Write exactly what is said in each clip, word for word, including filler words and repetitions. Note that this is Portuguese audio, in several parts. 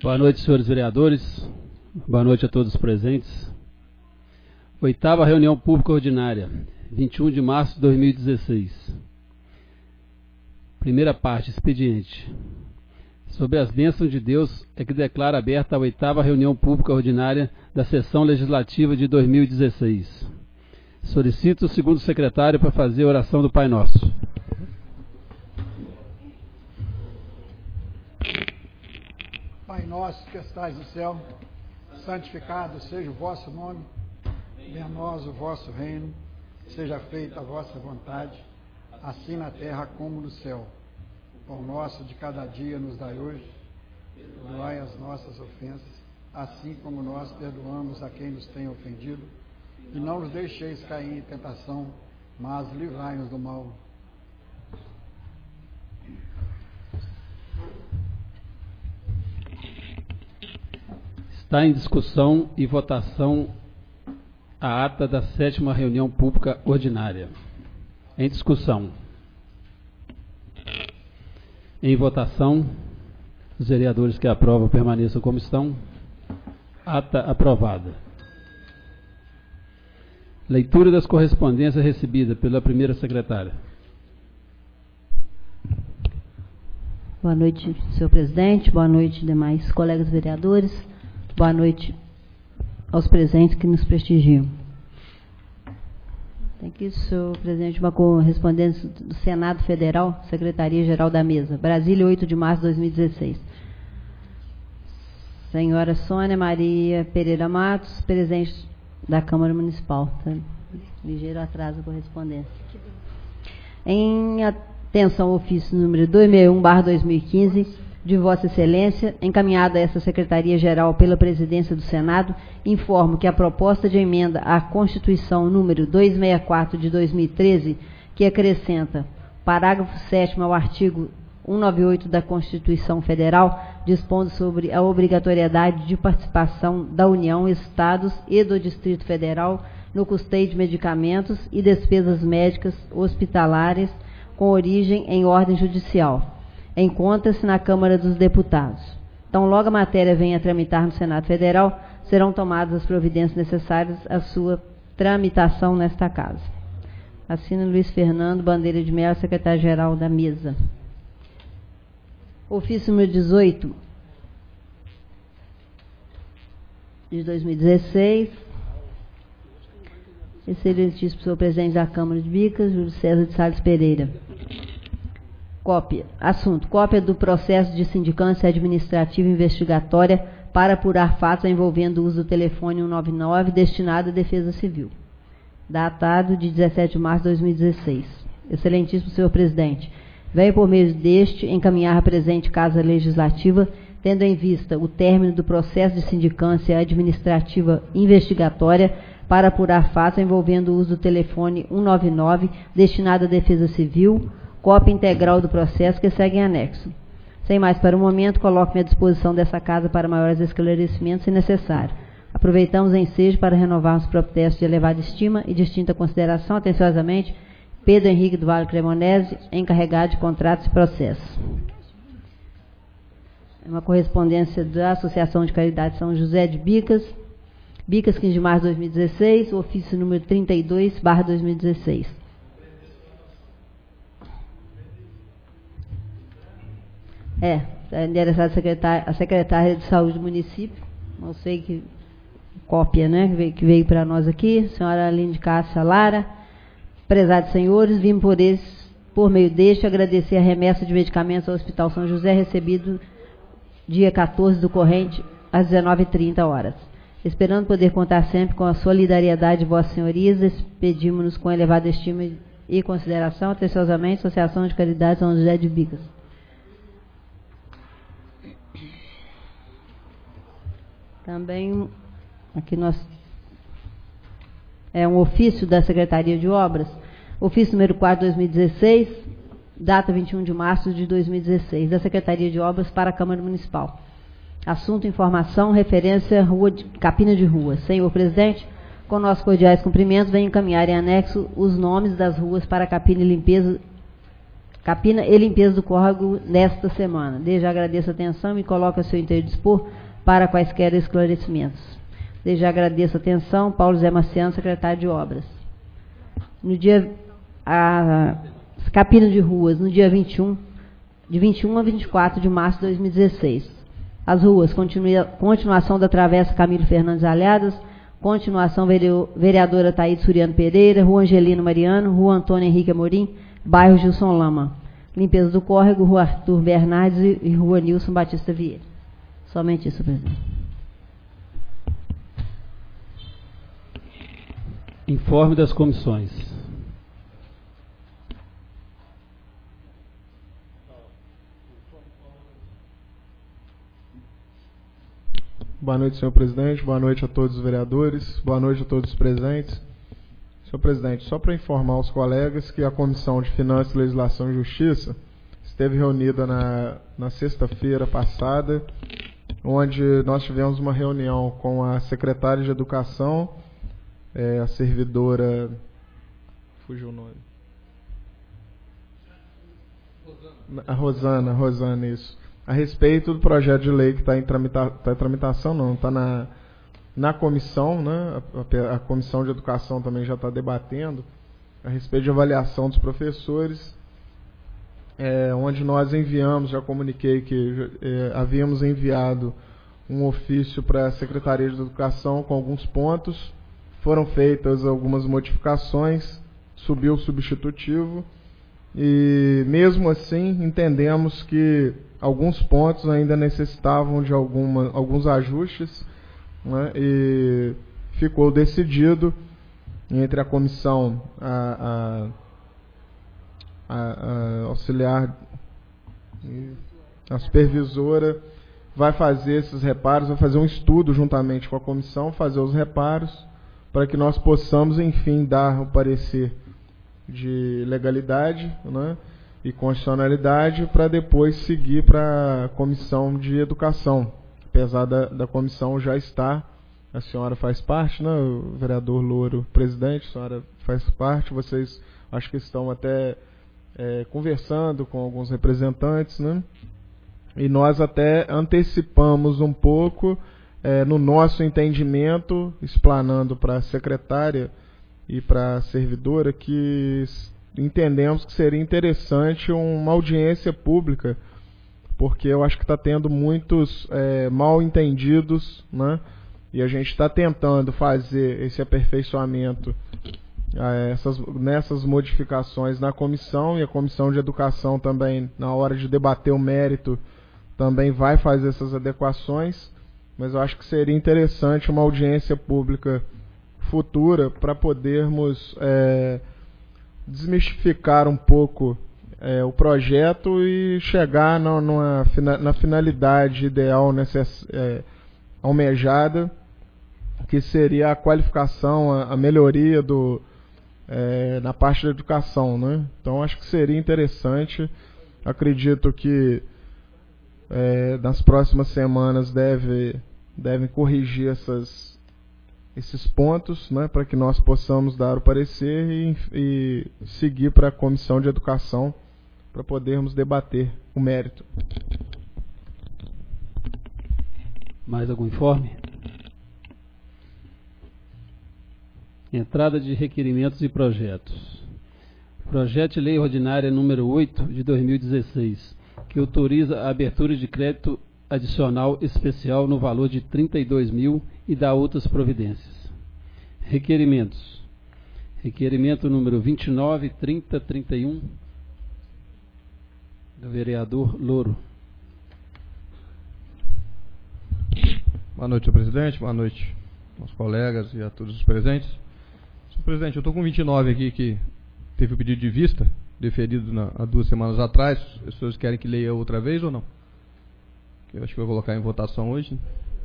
Boa noite, senhores vereadores. Boa noite a todos os presentes. Oitava reunião pública ordinária, vinte e um de março de dois mil e dezesseis. Primeira parte, expediente. Sob as bênçãos de Deus, é que declara aberta a oitava reunião pública ordinária da sessão legislativa de dois mil e dezesseis. Solicito o segundo secretário para fazer a oração do Pai Nosso. Pai nosso que estais no céu, santificado seja o vosso nome, venha a nós o vosso reino, seja feita a vossa vontade, assim na terra como no céu. O pão nosso de cada dia nos dai hoje, perdoai as nossas ofensas, assim como nós perdoamos a quem nos tem ofendido, e não nos deixeis cair em tentação, mas livrai-nos do mal. Está em discussão e votação a ata da sétima reunião pública ordinária. Em discussão. Em votação, os vereadores que aprovam permaneçam como estão. Ata aprovada. Leitura das correspondências recebidas pela primeira secretária. Boa noite, senhor presidente. Boa noite, demais colegas vereadores. Boa noite aos presentes que nos prestigiam. Tem aqui, senhor presidente, uma correspondência do Senado Federal, Secretaria-Geral da Mesa, Brasília, oito de março de dois mil e dezesseis. Senhora Sônia Maria Pereira Matos, presidente da Câmara Municipal. Tá? Ligeiro atraso a correspondência. Em atenção ao ofício número duzentos e sessenta e um barra dois mil e quinze, de Vossa Excelência, encaminhada a essa Secretaria-Geral pela Presidência do Senado, informo que a proposta de emenda à Constituição número duzentos e sessenta e quatro de dois mil e treze, que acrescenta parágrafo sétimo ao artigo cento e noventa e oito da Constituição Federal, dispondo sobre a obrigatoriedade de participação da União, Estados e do Distrito Federal no custeio de medicamentos e despesas médicas hospitalares com origem em ordem judicial. Encontra-se na Câmara dos Deputados. Então, logo a matéria venha a tramitar no Senado Federal, serão tomadas as providências necessárias à sua tramitação nesta casa. Assina Luiz Fernando Bandeira de Mello, secretário-geral da Mesa. Ofício número dezoito, de dois mil e dezesseis. Excelentíssimo senhor presidente da Câmara de Bicas, Júlio César de Salles Pereira. Cópia. Assunto. Cópia do processo de sindicância administrativa investigatória para apurar fatos envolvendo o uso do telefone cento e noventa e nove destinado à Defesa Civil. Datado de dezessete de março de dois mil e dezesseis. Excelentíssimo senhor presidente, venho por meio deste encaminhar a presente Casa Legislativa, tendo em vista o término do processo de sindicância administrativa investigatória para apurar fatos envolvendo o uso do telefone cento e noventa e nove destinado à Defesa Civil, cópia integral do processo que segue em anexo. Sem mais para o momento, coloco-me à disposição dessa casa para maiores esclarecimentos, se necessário. Aproveitamos o ensejo para renovarmos o protesto de elevada estima e distinta consideração, atenciosamente, Pedro Henrique do Vale Cremonese, encarregado de contratos e processos. Uma correspondência da Associação de Caridade São José de Bicas, Bicas, quinze de março de dois mil e dezesseis, ofício número trinta e dois barra dois mil e dezesseis. É, é endereçado a secretária de Saúde do município, não sei que cópia, né, que veio, que veio para nós aqui, senhora Aline de Cássia Lara. Prezados senhores, vim por, esse, por meio deste agradecer a remessa de medicamentos ao Hospital São José, recebido dia quatorze do corrente, às dezenove e trinta horas. Esperando poder contar sempre com a solidariedade de vossas senhorias, despedimos-nos com elevada estima e consideração, atenciosamente, Associação de Caridade São José de Bicas. Também, aqui nós, é um ofício da Secretaria de Obras, ofício número quatro de dois mil e dezesseis, data vinte e um de março de dois mil e dezesseis, da Secretaria de Obras para a Câmara Municipal. Assunto, informação, referência, rua de, Capina de Rua. Senhor presidente, com nossos cordiais cumprimentos, venho encaminhar em anexo os nomes das ruas para capina e limpeza capina e limpeza do córrego nesta semana. Desde já agradeço a atenção e coloco a seu interdispor para quaisquer esclarecimentos. Desde já agradeço a atenção, Paulo Zé Marciano, secretário de Obras. No dia, a capina de ruas, no dia vinte e um, de vinte e um a vinte e quatro de março de dois mil e dezesseis. As ruas, continua, continuação da Travessa Camilo Fernandes Alhadas, continuação vereadora Thaís Suriano Pereira, Rua Angelino Mariano, Rua Antônio Henrique Amorim, bairro Gilson Lama. Limpeza do córrego, Rua Arthur Bernardes e, e Rua Nilson Batista Vieira. Somente isso, presidente. Informe das comissões. Boa noite, senhor presidente. Boa noite a todos os vereadores. Boa noite a todos os presentes. Senhor presidente, só para informar os colegas que a Comissão de Finanças, Legislação e Justiça esteve reunida na, na sexta-feira passada, onde nós tivemos uma reunião com a secretária de Educação, é, a servidora... Fugiu o nome. Rosana. A Rosana, Rosana, isso. A respeito do projeto de lei que está em, tramita, tá em tramitação, não, está na, na comissão, né? A, a Comissão de Educação também já está debatendo, a respeito de avaliação dos professores, é, onde nós enviamos, já comuniquei que é, havíamos enviado um ofício para a Secretaria de Educação com alguns pontos, foram feitas algumas modificações, subiu o substitutivo, e mesmo assim entendemos que alguns pontos ainda necessitavam de alguma, alguns ajustes, né, e ficou decidido entre a comissão, a, a, a, a auxiliar, a supervisora vai fazer esses reparos, vai fazer um estudo juntamente com a comissão, fazer os reparos, para que nós possamos, enfim, dar o parecer de legalidade, né, e constitucionalidade, para depois seguir para a Comissão de Educação. Apesar da, da comissão já estar, a senhora faz parte, né, o vereador Louro, presidente, a senhora faz parte, vocês acho que estão até é, conversando com alguns representantes, né, e nós até antecipamos um pouco, é, no nosso entendimento, explanando para a secretária e para a servidora, que entendemos que seria interessante uma audiência pública, porque eu acho que está tendo muitos é, mal entendidos, né? E a gente está tentando fazer esse aperfeiçoamento, é, essas, nessas modificações na comissão, e a Comissão de Educação também, na hora de debater o mérito, também vai fazer essas adequações, mas eu acho que seria interessante uma audiência pública futura para podermos é, desmistificar um pouco é, o projeto e chegar na, numa, na finalidade ideal necess, é, almejada, que seria a qualificação, a, a melhoria do, é, na parte da educação, né? Então acho que seria interessante, acredito que é, nas próximas semanas deve, devem corrigir essas esses pontos, né, para que nós possamos dar o parecer e, e seguir para a Comissão de Educação para podermos debater o mérito. Mais algum informe? Entrada de requerimentos e projetos. Projeto de Lei Ordinária número oito de dois mil e dezesseis, que autoriza a abertura de crédito adicional especial no valor de trinta e dois mil e dá outras providências. Requerimentos. Requerimento número vinte e nove, trinta, trinta e um, do vereador Louro. Boa noite, senhor presidente. Boa noite aos colegas e a todos os presentes. Senhor presidente, eu estou com vinte e nove aqui que teve o pedido de vista, deferido na, há duas semanas atrás. Os senhores querem que leia outra vez ou não? Eu acho que vou colocar em votação hoje.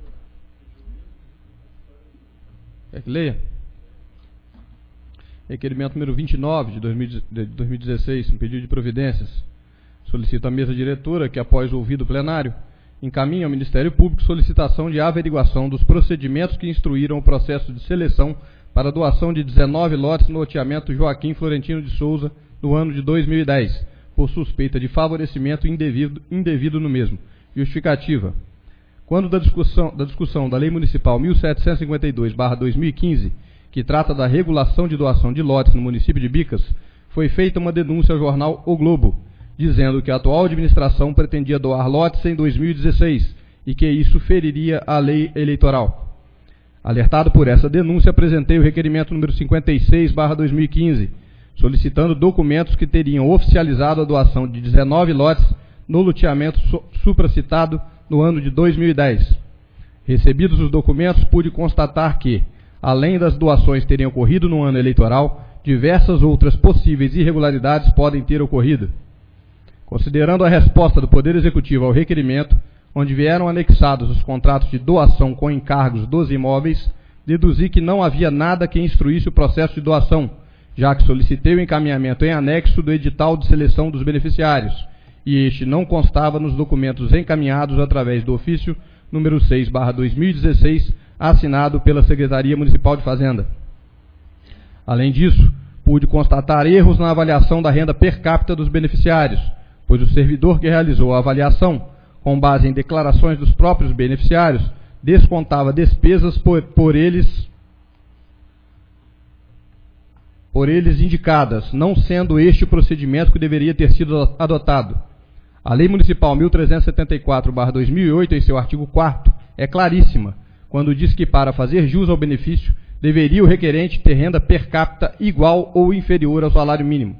Quer que leia? Requerimento número vinte e nove de dois mil e dezesseis, um pedido de providências. Solicito à mesa diretora que, após ouvido o plenário, encaminhe ao Ministério Público solicitação de averiguação dos procedimentos que instruíram o processo de seleção para doação de dezenove lotes no loteamento Joaquim Florentino de Souza no ano de dois mil e dez, por por suspeita de favorecimento indevido, indevido no mesmo. Justificativa. Quando da discussão, da discussão da Lei Municipal mil setecentos e cinquenta e dois barra dois mil e quinze, que trata da regulação de doação de lotes no município de Bicas, foi feita uma denúncia ao jornal O Globo, dizendo que a atual administração pretendia doar lotes em dois mil e dezesseis e que isso feriria a lei eleitoral. Alertado por essa denúncia, apresentei o requerimento número cinquenta e seis barra dois mil e quinze, solicitando documentos que teriam oficializado a doação de dezenove lotes no loteamento supracitado no ano de dois mil e dez. Recebidos os documentos, pude constatar que, além das doações terem ocorrido no ano eleitoral, diversas outras possíveis irregularidades podem ter ocorrido. Considerando a resposta do Poder Executivo ao requerimento, onde vieram anexados os contratos de doação com encargos dos imóveis, deduzi que não havia nada que instruísse o processo de doação, já que solicitei o encaminhamento em anexo do edital de seleção dos beneficiários, e este não constava nos documentos encaminhados através do ofício número seis barra dois mil e dezesseis, assinado pela Secretaria Municipal de Fazenda. Além disso, pude constatar erros na avaliação da renda per capita dos beneficiários, pois o servidor que realizou a avaliação, com base em declarações dos próprios beneficiários, descontava despesas por, por eles por eles indicadas, não sendo este o procedimento que deveria ter sido adotado. A Lei Municipal mil trezentos e setenta e quatro barra dois mil e oito, em seu artigo quarto, é claríssima, quando diz que para fazer jus ao benefício, deveria o requerente ter renda per capita igual ou inferior ao salário mínimo.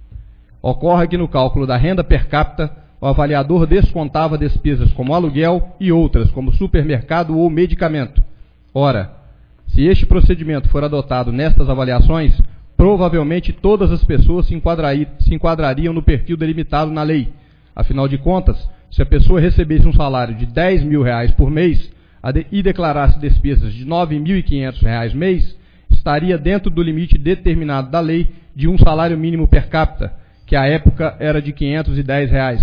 Ocorre que no cálculo da renda per capita, o avaliador descontava despesas como aluguel e outras, como supermercado ou medicamento. Ora, se este procedimento for adotado nestas avaliações, provavelmente todas as pessoas se, se enquadrariam no perfil delimitado na lei. Afinal de contas, se a pessoa recebesse um salário de dez mil reais por mês e declarasse despesas de nove mil e quinhentos reais mês, estaria dentro do limite determinado da lei de um salário mínimo per capita, que à época era de quinhentos e dez reais.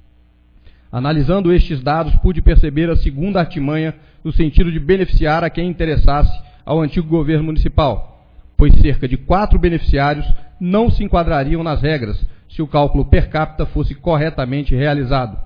Analisando estes dados, pude perceber a segunda artimanha no sentido de beneficiar a quem interessasse ao antigo governo municipal, pois cerca de quatro beneficiários não se enquadrariam nas regras se o cálculo per capita fosse corretamente realizado.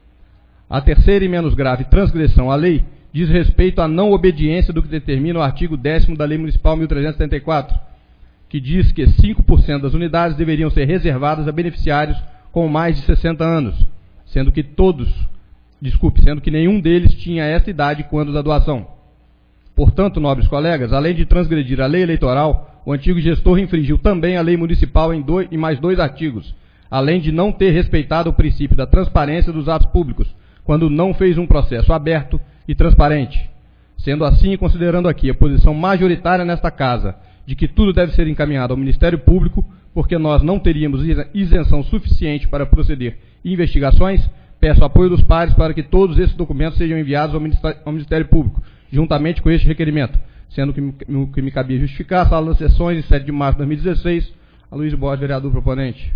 A terceira e menos grave transgressão à lei diz respeito à não obediência do que determina o artigo décimo da Lei Municipal mil trezentos e setenta e quatro, que diz que cinco por cento das unidades deveriam ser reservadas a beneficiários com mais de sessenta anos, sendo que todos, desculpe, sendo que nenhum deles tinha essa idade quando da doação. Portanto, nobres colegas, além de transgredir a lei eleitoral, o antigo gestor infringiu também a lei municipal em, dois, em mais dois artigos, além de não ter respeitado o princípio da transparência dos atos públicos, quando não fez um processo aberto e transparente. Sendo assim, considerando aqui a posição majoritária nesta casa de que tudo deve ser encaminhado ao Ministério Público, porque nós não teríamos isenção suficiente para proceder investigações, peço apoio dos pares para que todos esses documentos sejam enviados ao Ministério, ao Ministério Público, juntamente com este requerimento, sendo que o que me cabia justificar a sala das sessões em sete de março de dois mil e dezesseis, a Luiz Borges, vereador proponente.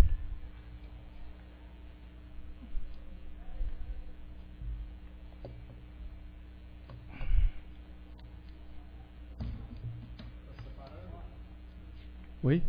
Oi?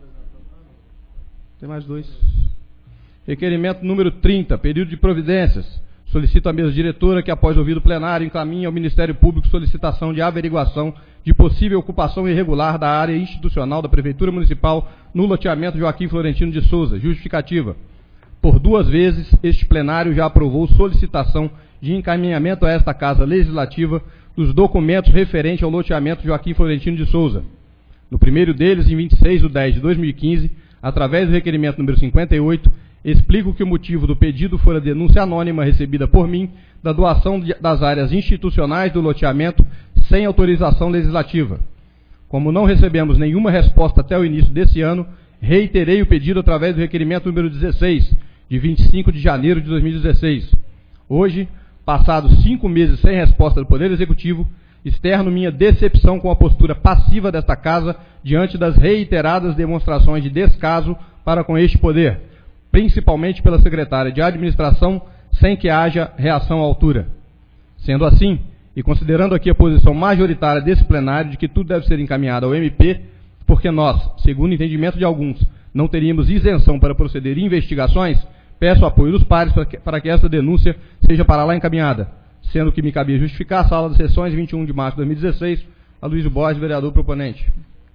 Tem mais dois. Requerimento número trinta, período de providências. Solicito à mesa diretora que, após ouvido plenário, encaminhe ao Ministério Público solicitação de averiguação de possível ocupação irregular da área institucional da Prefeitura Municipal no loteamento Joaquim Florentino de Souza. Justificativa. Por duas vezes, este plenário já aprovou solicitação de encaminhamento a esta Casa Legislativa dos documentos referentes ao loteamento Joaquim Florentino de Souza. No primeiro deles, em vinte e seis de dez de dois mil e quinze, através do requerimento número cinquenta e oito, explico que o motivo do pedido foi a denúncia anônima recebida por mim da doação de, das áreas institucionais do loteamento sem autorização legislativa. Como não recebemos nenhuma resposta até o início desse ano, reiterei o pedido através do requerimento número dezesseis, de vinte e cinco de janeiro de dois mil e dezesseis. Hoje, passados cinco meses sem resposta do Poder Executivo, externo minha decepção com a postura passiva desta Casa diante das reiteradas demonstrações de descaso para com este poder, principalmente pela secretária de Administração, sem que haja reação à altura. Sendo assim, e considerando aqui a posição majoritária desse plenário de que tudo deve ser encaminhado ao M P, porque nós, segundo o entendimento de alguns, não teríamos isenção para proceder investigações, peço o apoio dos pares para que, para que esta denúncia seja para lá encaminhada, sendo que me cabia justificar a sala das sessões vinte e um de março de dois mil e dezesseis, a Luiz Borges, vereador proponente.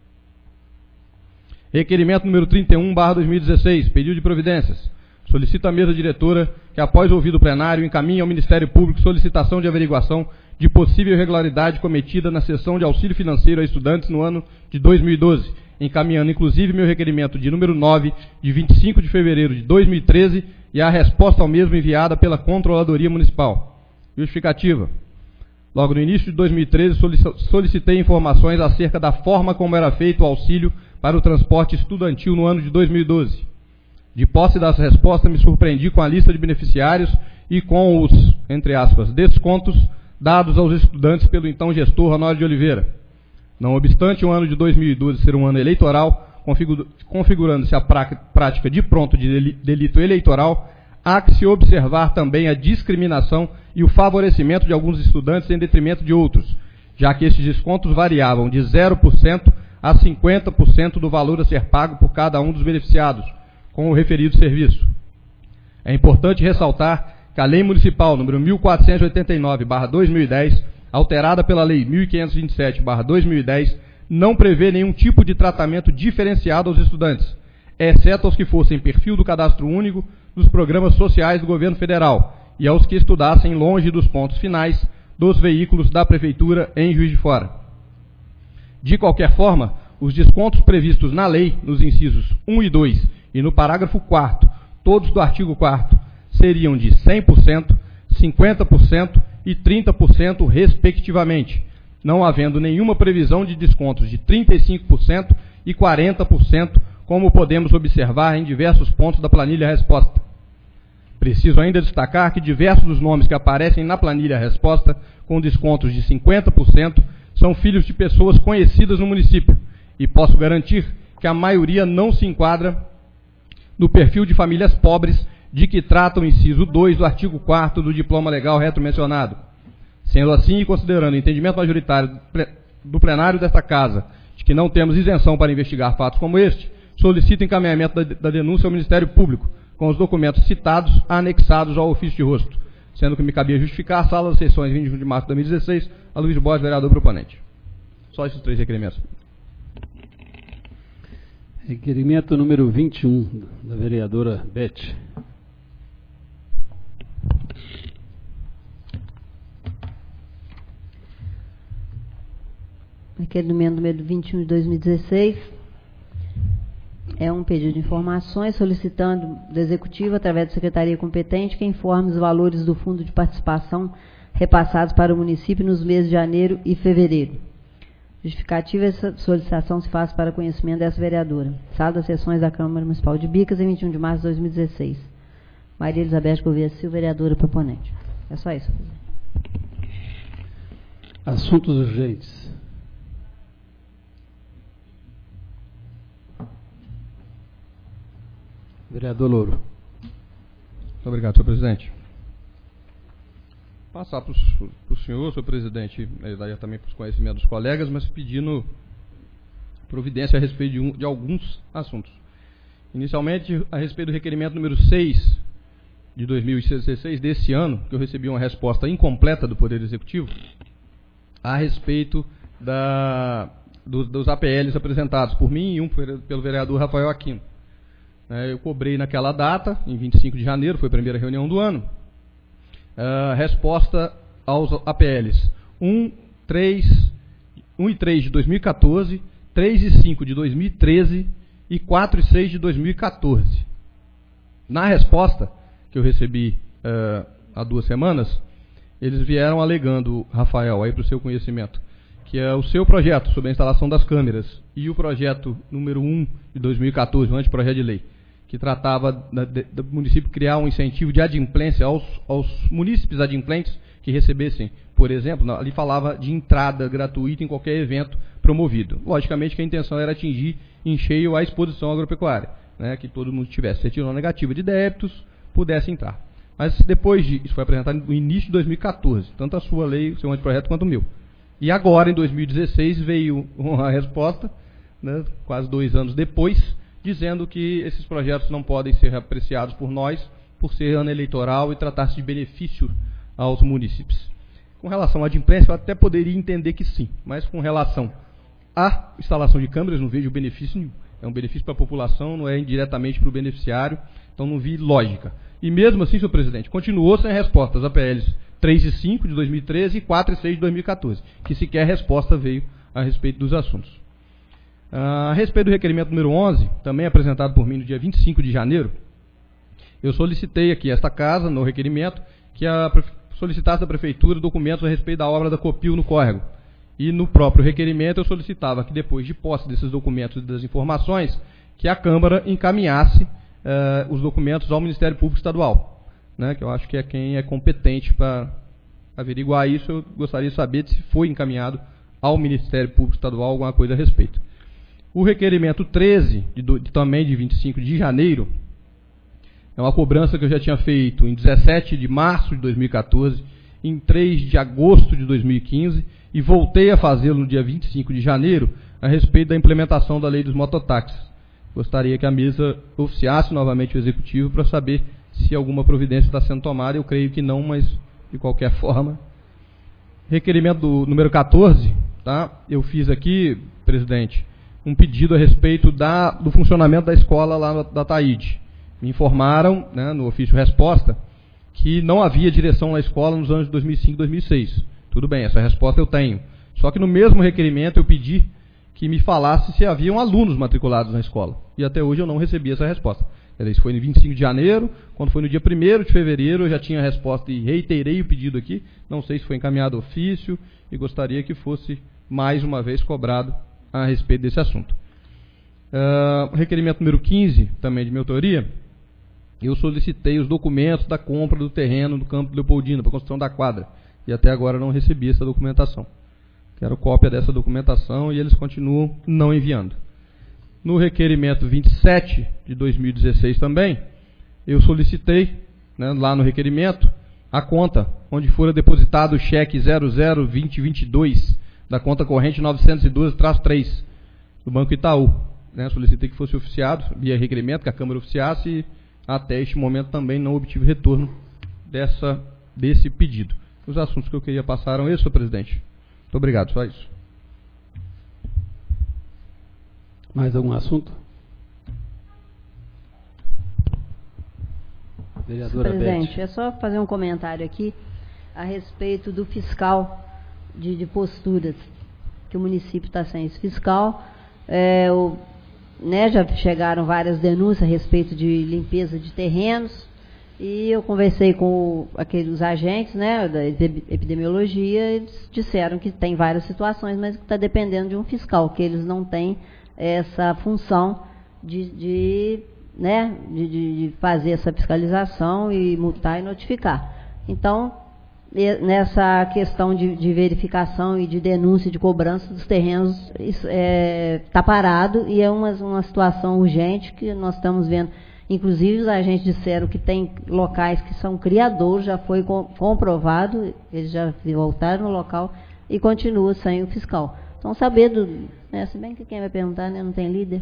Requerimento número trinta e um barra dois mil e dezesseis, pedido de providências. Solicito à mesa diretora que, após ouvido o plenário, encaminhe ao Ministério Público solicitação de averiguação de possível irregularidade cometida na cessão de auxílio financeiro a estudantes no ano de dois mil e doze, encaminhando inclusive meu requerimento de número nove, de vinte e cinco de fevereiro de dois mil e treze, e a resposta ao mesmo enviada pela Controladoria Municipal. Justificativa. Logo no início de dois mil e treze, solicitei informações acerca da forma como era feito o auxílio para o transporte estudantil no ano de dois mil e doze. De posse das respostas, me surpreendi com a lista de beneficiários e com os, entre aspas, descontos dados aos estudantes pelo então gestor Honório de Oliveira. Não obstante o ano de dois mil e doze ser um ano eleitoral, configurando-se a prática de pronto de delito eleitoral, há que se observar também a discriminação e o favorecimento de alguns estudantes em detrimento de outros, já que estes descontos variavam de zero por cento a cinquenta por cento do valor a ser pago por cada um dos beneficiados, com o referido serviço. É importante ressaltar que a Lei Municipal número mil quatrocentos e oitenta e nove barra dois mil e dez, alterada pela Lei mil quinhentos e vinte e sete barra dois mil e dez, não prevê nenhum tipo de tratamento diferenciado aos estudantes, exceto aos que fossem perfil do cadastro único dos programas sociais do governo federal e aos que estudassem longe dos pontos finais dos veículos da Prefeitura em Juiz de Fora. De qualquer forma, os descontos previstos na lei, nos incisos um e dois e no parágrafo quarto, todos do artigo quarto, seriam de cem por cento, cinquenta por cento e trinta por cento, respectivamente, não havendo nenhuma previsão de descontos de trinta e cinco por cento e quarenta por cento, como podemos observar em diversos pontos da planilha resposta. Preciso ainda destacar que diversos dos nomes que aparecem na planilha resposta, com descontos de cinquenta por cento, são filhos de pessoas conhecidas no município, e posso garantir que a maioria não se enquadra no perfil de famílias pobres de que trata o inciso dois do artigo quarto do diploma legal retromencionado. Sendo assim, e considerando o entendimento majoritário do plenário desta Casa de que não temos isenção para investigar fatos como este, solicito encaminhamento da, da denúncia ao Ministério Público, com os documentos citados anexados ao ofício de rosto, sendo que me cabia justificar a sala das sessões vinte e um de março de dois mil e dezesseis, a Luiz Borges, vereador proponente. Só esses três requerimentos. Requerimento número vinte e um, da vereadora Beth. Requerimento número vinte e um de dois mil e dezesseis é um pedido de informações solicitando do Executivo, através da Secretaria competente, que informe os valores do Fundo de Participação repassados para o município nos meses de janeiro e fevereiro. Justificativa, essa solicitação se faz para conhecimento dessa vereadora. Sala das sessões da Câmara Municipal de Bicas, em vinte e um de março de dois mil e dezesseis. Maria Elizabeth Gouveia Silva, vereadora proponente. É só isso. Assuntos urgentes. Vereador Louro. Muito obrigado, senhor presidente. Passar para o senhor, senhor presidente, daí também para os conhecimentos dos colegas, mas pedindo providência a respeito de, um, de alguns assuntos. Inicialmente, a respeito do requerimento número seis de dois mil e dezesseis, desse ano, que eu recebi uma resposta incompleta do Poder Executivo, a respeito da, do, dos A P Ls apresentados por mim e um pelo vereador Rafael Aquino. Eu cobrei naquela data, em vinte e cinco de janeiro, foi a primeira reunião do ano, a resposta aos A P Ls um, três, um e três de dois mil e quatorze, três e cinco de dois mil e treze e quatro e seis de dois mil e quatorze. Na resposta que eu recebi uh, há duas semanas, eles vieram alegando, Rafael, aí para o seu conhecimento, que é o seu projeto sobre a instalação das câmeras e o projeto número um de dois mil e quatorze, o anteprojeto de lei, que tratava da, de, do município criar um incentivo de adimplência aos, aos munícipes adimplentes que recebessem, por exemplo, ali falava de entrada gratuita em qualquer evento promovido. Logicamente que a intenção era atingir em cheio a exposição agropecuária, né, que todo mundo tivesse certidão negativa de débitos, pudesse entrar. Mas depois de, isso foi apresentado no início de dois mil e quatorze, tanto a sua lei, o seu anteprojeto, quanto o meu. E agora, em dois mil e dezesseis, veio uma resposta, né, quase dois anos depois, dizendo que esses projetos não podem ser apreciados por nós, por ser ano eleitoral e tratar-se de benefício aos munícipes. Com relação à adimplência, eu até poderia entender que sim, mas com relação à instalação de câmeras, não vejo benefício nenhum. É um benefício para a população, não é indiretamente para o beneficiário, então não vi lógica. E mesmo assim, senhor presidente, continuou sem respostas a P Ls três e cinco de dois mil e treze e quatro e seis de dois mil e quatorze, que sequer resposta veio a respeito dos assuntos. A respeito do requerimento número onze, também apresentado por mim no dia vinte e cinco de janeiro, eu solicitei aqui a esta casa, no requerimento, que a, solicitasse da Prefeitura documentos a respeito da obra da Copil no córrego. E no próprio requerimento eu solicitava que, depois de posse desses documentos e das informações, que a Câmara encaminhasse uh, os documentos ao Ministério Público Estadual, né, que eu acho que é quem é competente para averiguar isso. Eu gostaria de saber se foi encaminhado ao Ministério Público Estadual alguma coisa a respeito. O requerimento treze, de, de, também de vinte e cinco de janeiro, é uma cobrança que eu já tinha feito em dezessete de março de dois mil e quatorze, em três de agosto de dois mil e quinze, e voltei a fazê-lo no dia vinte e cinco de janeiro, a respeito da implementação da lei dos mototáxis. Gostaria que a mesa oficiasse novamente o Executivo para saber se alguma providência está sendo tomada. Eu creio que não, mas de qualquer forma. Requerimento do número quatorze, tá? Eu fiz aqui, presidente, um pedido a respeito da, do funcionamento da escola lá da Taíde. Me informaram, né, no ofício resposta, que não havia direção na escola nos anos de dois mil e cinco e dois mil e seis. Tudo bem, essa resposta eu tenho. Só que no mesmo requerimento eu pedi que me falasse se haviam alunos matriculados na escola. E até hoje eu não recebi essa resposta. Isso foi no vinte e cinco de janeiro, quando foi no dia primeiro de fevereiro eu já tinha a resposta e reiterei o pedido aqui. Não sei se foi encaminhado ofício e gostaria que fosse mais uma vez cobrado a respeito desse assunto. Uh, requerimento número quinze, também de minha autoria, eu solicitei os documentos da compra do terreno do Campo Leopoldina para a construção da quadra. E até agora não recebi essa documentação. Quero cópia dessa documentação e eles continuam não enviando. No requerimento vinte e sete de dois mil e dezesseis também, eu solicitei, né, lá no requerimento, a conta onde fora depositado o cheque zero zero vinte vinte e dois da conta corrente novecentos e doze traço três do Banco Itaú. Né, solicitei que fosse oficiado via requerimento, que a Câmara oficiasse, e até este momento também não obtive retorno dessa, desse pedido. Os assuntos que eu queria passar eram esses, senhor presidente. Muito obrigado, só isso. Mais algum assunto? Vereadora Senhor presidente, Beth. é só fazer um comentário aqui a respeito do fiscal de, de posturas, que o município está sem esse fiscal. É, o, né, já chegaram várias denúncias a respeito de limpeza de terrenos, e eu conversei com aqueles agentes, né, da epidemiologia, e eles disseram que tem várias situações, mas que está dependendo de um fiscal, que eles não têm essa função de, de, né, de, de fazer essa fiscalização e multar e notificar. Então, nessa questão de, de verificação e de denúncia de cobrança dos terrenos, está é, tá parado, e é uma, uma situação urgente que nós estamos vendo. Inclusive, os agentes disseram que tem locais que são criadores, já foi com, comprovado, eles já voltaram no local e continua sem o fiscal. Então, saber do... Né, se bem que quem vai perguntar, né, não tem líder,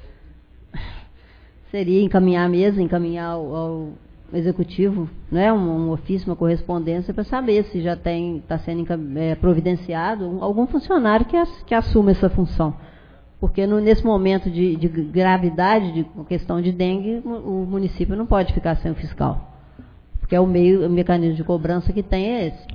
seria encaminhar a mesa, encaminhar ao, ao executivo, né, um, um ofício, uma correspondência, para saber se já tem, está sendo é, providenciado um, algum funcionário que, as, que assuma essa função. Porque no, nesse momento de, de gravidade, de questão de dengue, o município não pode ficar sem o fiscal. Porque é o, meio, o mecanismo de cobrança que tem é esse.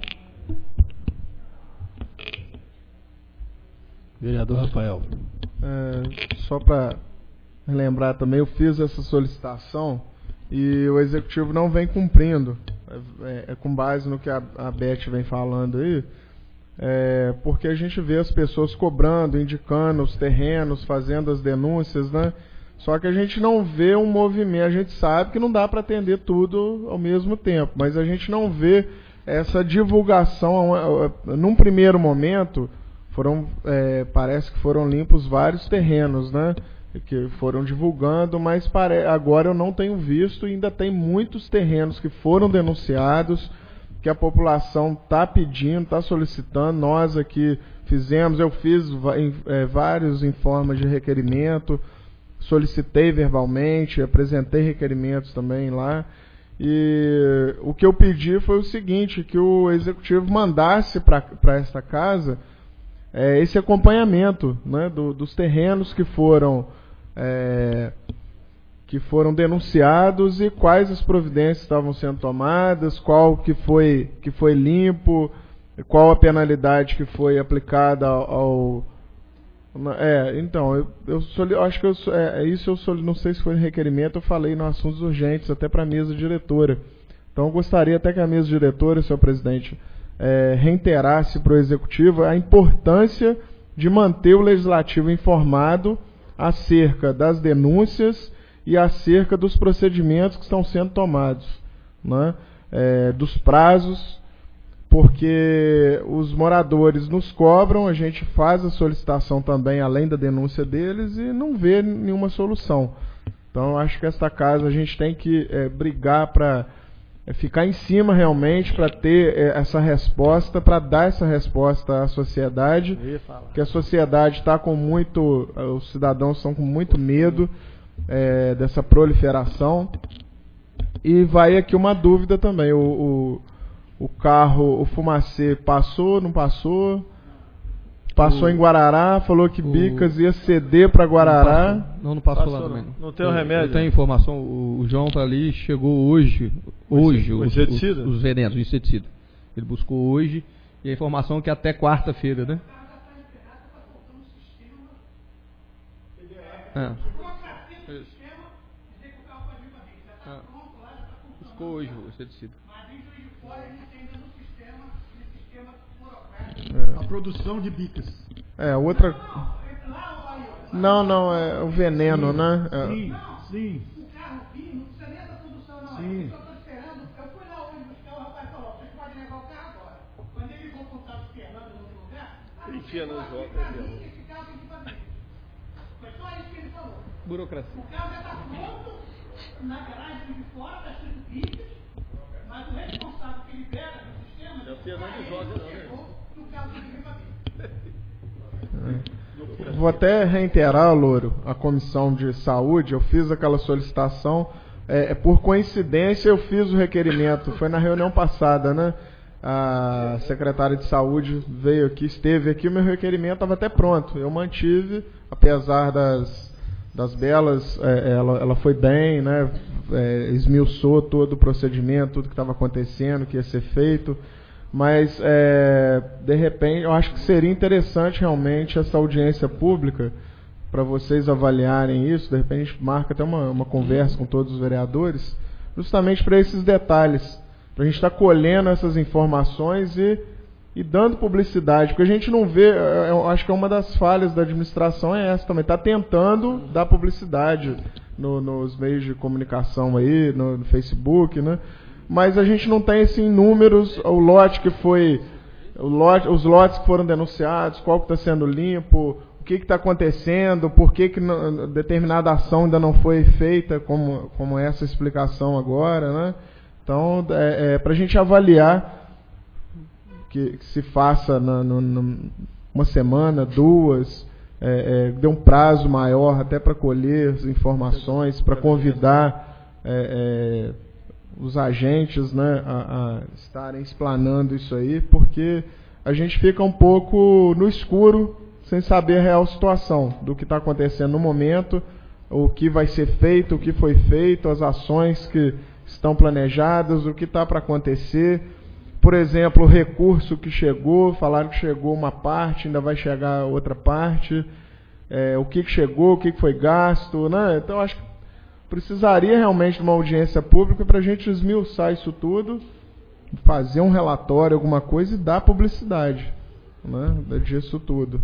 Vereador Rafael. É, só para lembrar também, eu fiz essa solicitação e o Executivo não vem cumprindo. É, é com base no que a, a Beth vem falando aí. É, porque a gente vê as pessoas cobrando, indicando os terrenos, fazendo as denúncias, né? Só que a gente não vê um movimento, a gente sabe que não dá para atender tudo ao mesmo tempo, mas a gente não vê essa divulgação. Num primeiro momento, foram, é, parece que foram limpos vários terrenos, né? Que foram divulgando, mas pare... agora eu não tenho visto, e ainda tem muitos terrenos que foram denunciados, que a população está pedindo, está solicitando. Nós aqui fizemos, eu fiz é, vários em forma de requerimento, solicitei verbalmente, apresentei requerimentos também lá, E o que eu pedi foi o seguinte, que o Executivo mandasse para esta casa é, esse acompanhamento, né, do, dos terrenos que foram, é, que foram denunciados e quais as providências estavam sendo tomadas, qual que foi, que foi limpo, qual a penalidade que foi aplicada ao... ao é, então, eu, eu, soli, eu acho que eu, é, isso eu soli, não sei se foi requerimento, eu falei nos assuntos urgentes, até para a mesa diretora. Então eu gostaria até que a mesa diretora, senhor presidente, é, reiterasse para o Executivo a importância de manter o Legislativo informado acerca das denúncias e acerca dos procedimentos que estão sendo tomados, né, é, dos prazos, porque os moradores nos cobram, a gente faz a solicitação também, além da denúncia deles, e não vê nenhuma solução. Então, acho que esta casa a gente tem que é, brigar para é, ficar em cima realmente, para ter é, essa resposta, para dar essa resposta à sociedade, que a sociedade está com muito, os cidadãos estão com muito medo é, dessa proliferação. E vai aqui uma dúvida também, o... o O carro, o Fumacê passou, não passou? Passou o, em Guarará, falou que o, Bicas ia ceder para Guarará. Não, não, não passou, passou lá também. Não, não tem o um remédio? Eu tenho informação, o, o João para ali chegou hoje, hoje o, o, inseticida? Os, os venenos, o inseticida. Ele buscou hoje e a informação é que até quarta-feira, né? É. Ah. Buscou hoje o inseticida. É. A produção de bicas. É, outra... Não, não, é o veneno, sim, né? É. Sim, sim. O carro vinha, não precisa nem da produção, não. Sim. Eu estou esperando, eu fui lá hoje buscar, o rapaz falou, vocês podem levar o carro agora. Quando eles vão contar os Fernando no outro lugar, enfia nos votos. Esse carro tem que fazer. Foi só isso que ele falou. Burocracia. O carro já está pronto, na garagem de fora, está escrito bicas, mas o responsável que libera do sistema... É o Fernando Jorge, não, né? Vou até reiterar, Louro, a Comissão de Saúde, eu fiz aquela solicitação, é, por coincidência eu fiz o requerimento, foi na reunião passada, né? A secretária de Saúde veio aqui, esteve aqui, o meu requerimento estava até pronto, eu mantive, apesar das, das belas, é, ela, ela foi bem, né? É, esmiuçou todo o procedimento, tudo que estava acontecendo, que ia ser feito. Mas, é, de repente, eu acho que seria interessante realmente essa audiência pública, para vocês avaliarem isso. De repente, a gente marca até uma, uma conversa com todos os vereadores, justamente para esses detalhes, para a gente estar tá colhendo essas informações e, e dando publicidade, porque a gente não vê, eu acho que é uma das falhas da administração é essa também, está tentando dar publicidade no, nos meios de comunicação aí, no, no Facebook, né? Mas a gente não tem assim números, o lote que foi, o lote, os lotes que foram denunciados, qual que está sendo limpo, o que está acontecendo, por que, que não, determinada ação ainda não foi feita, como, como essa explicação agora, né? Então, é, é, para a gente avaliar que, que se faça na, no, no, uma semana, duas, é, é, dê um prazo maior até para colher as informações, para convidar... É, é, os agentes, né, a, a estarem explanando isso aí, porque a gente fica um pouco no escuro, sem saber a real situação do que está acontecendo no momento, o que vai ser feito, o que foi feito, as ações que estão planejadas, o que está para acontecer. Por exemplo, o recurso que chegou, falaram que chegou uma parte, ainda vai chegar outra parte, é, o que, que chegou, o que, que foi gasto, né? Então, acho que precisaria realmente de uma audiência pública para a gente esmiuçar isso tudo, fazer um relatório, alguma coisa e dar publicidade, né, disso tudo.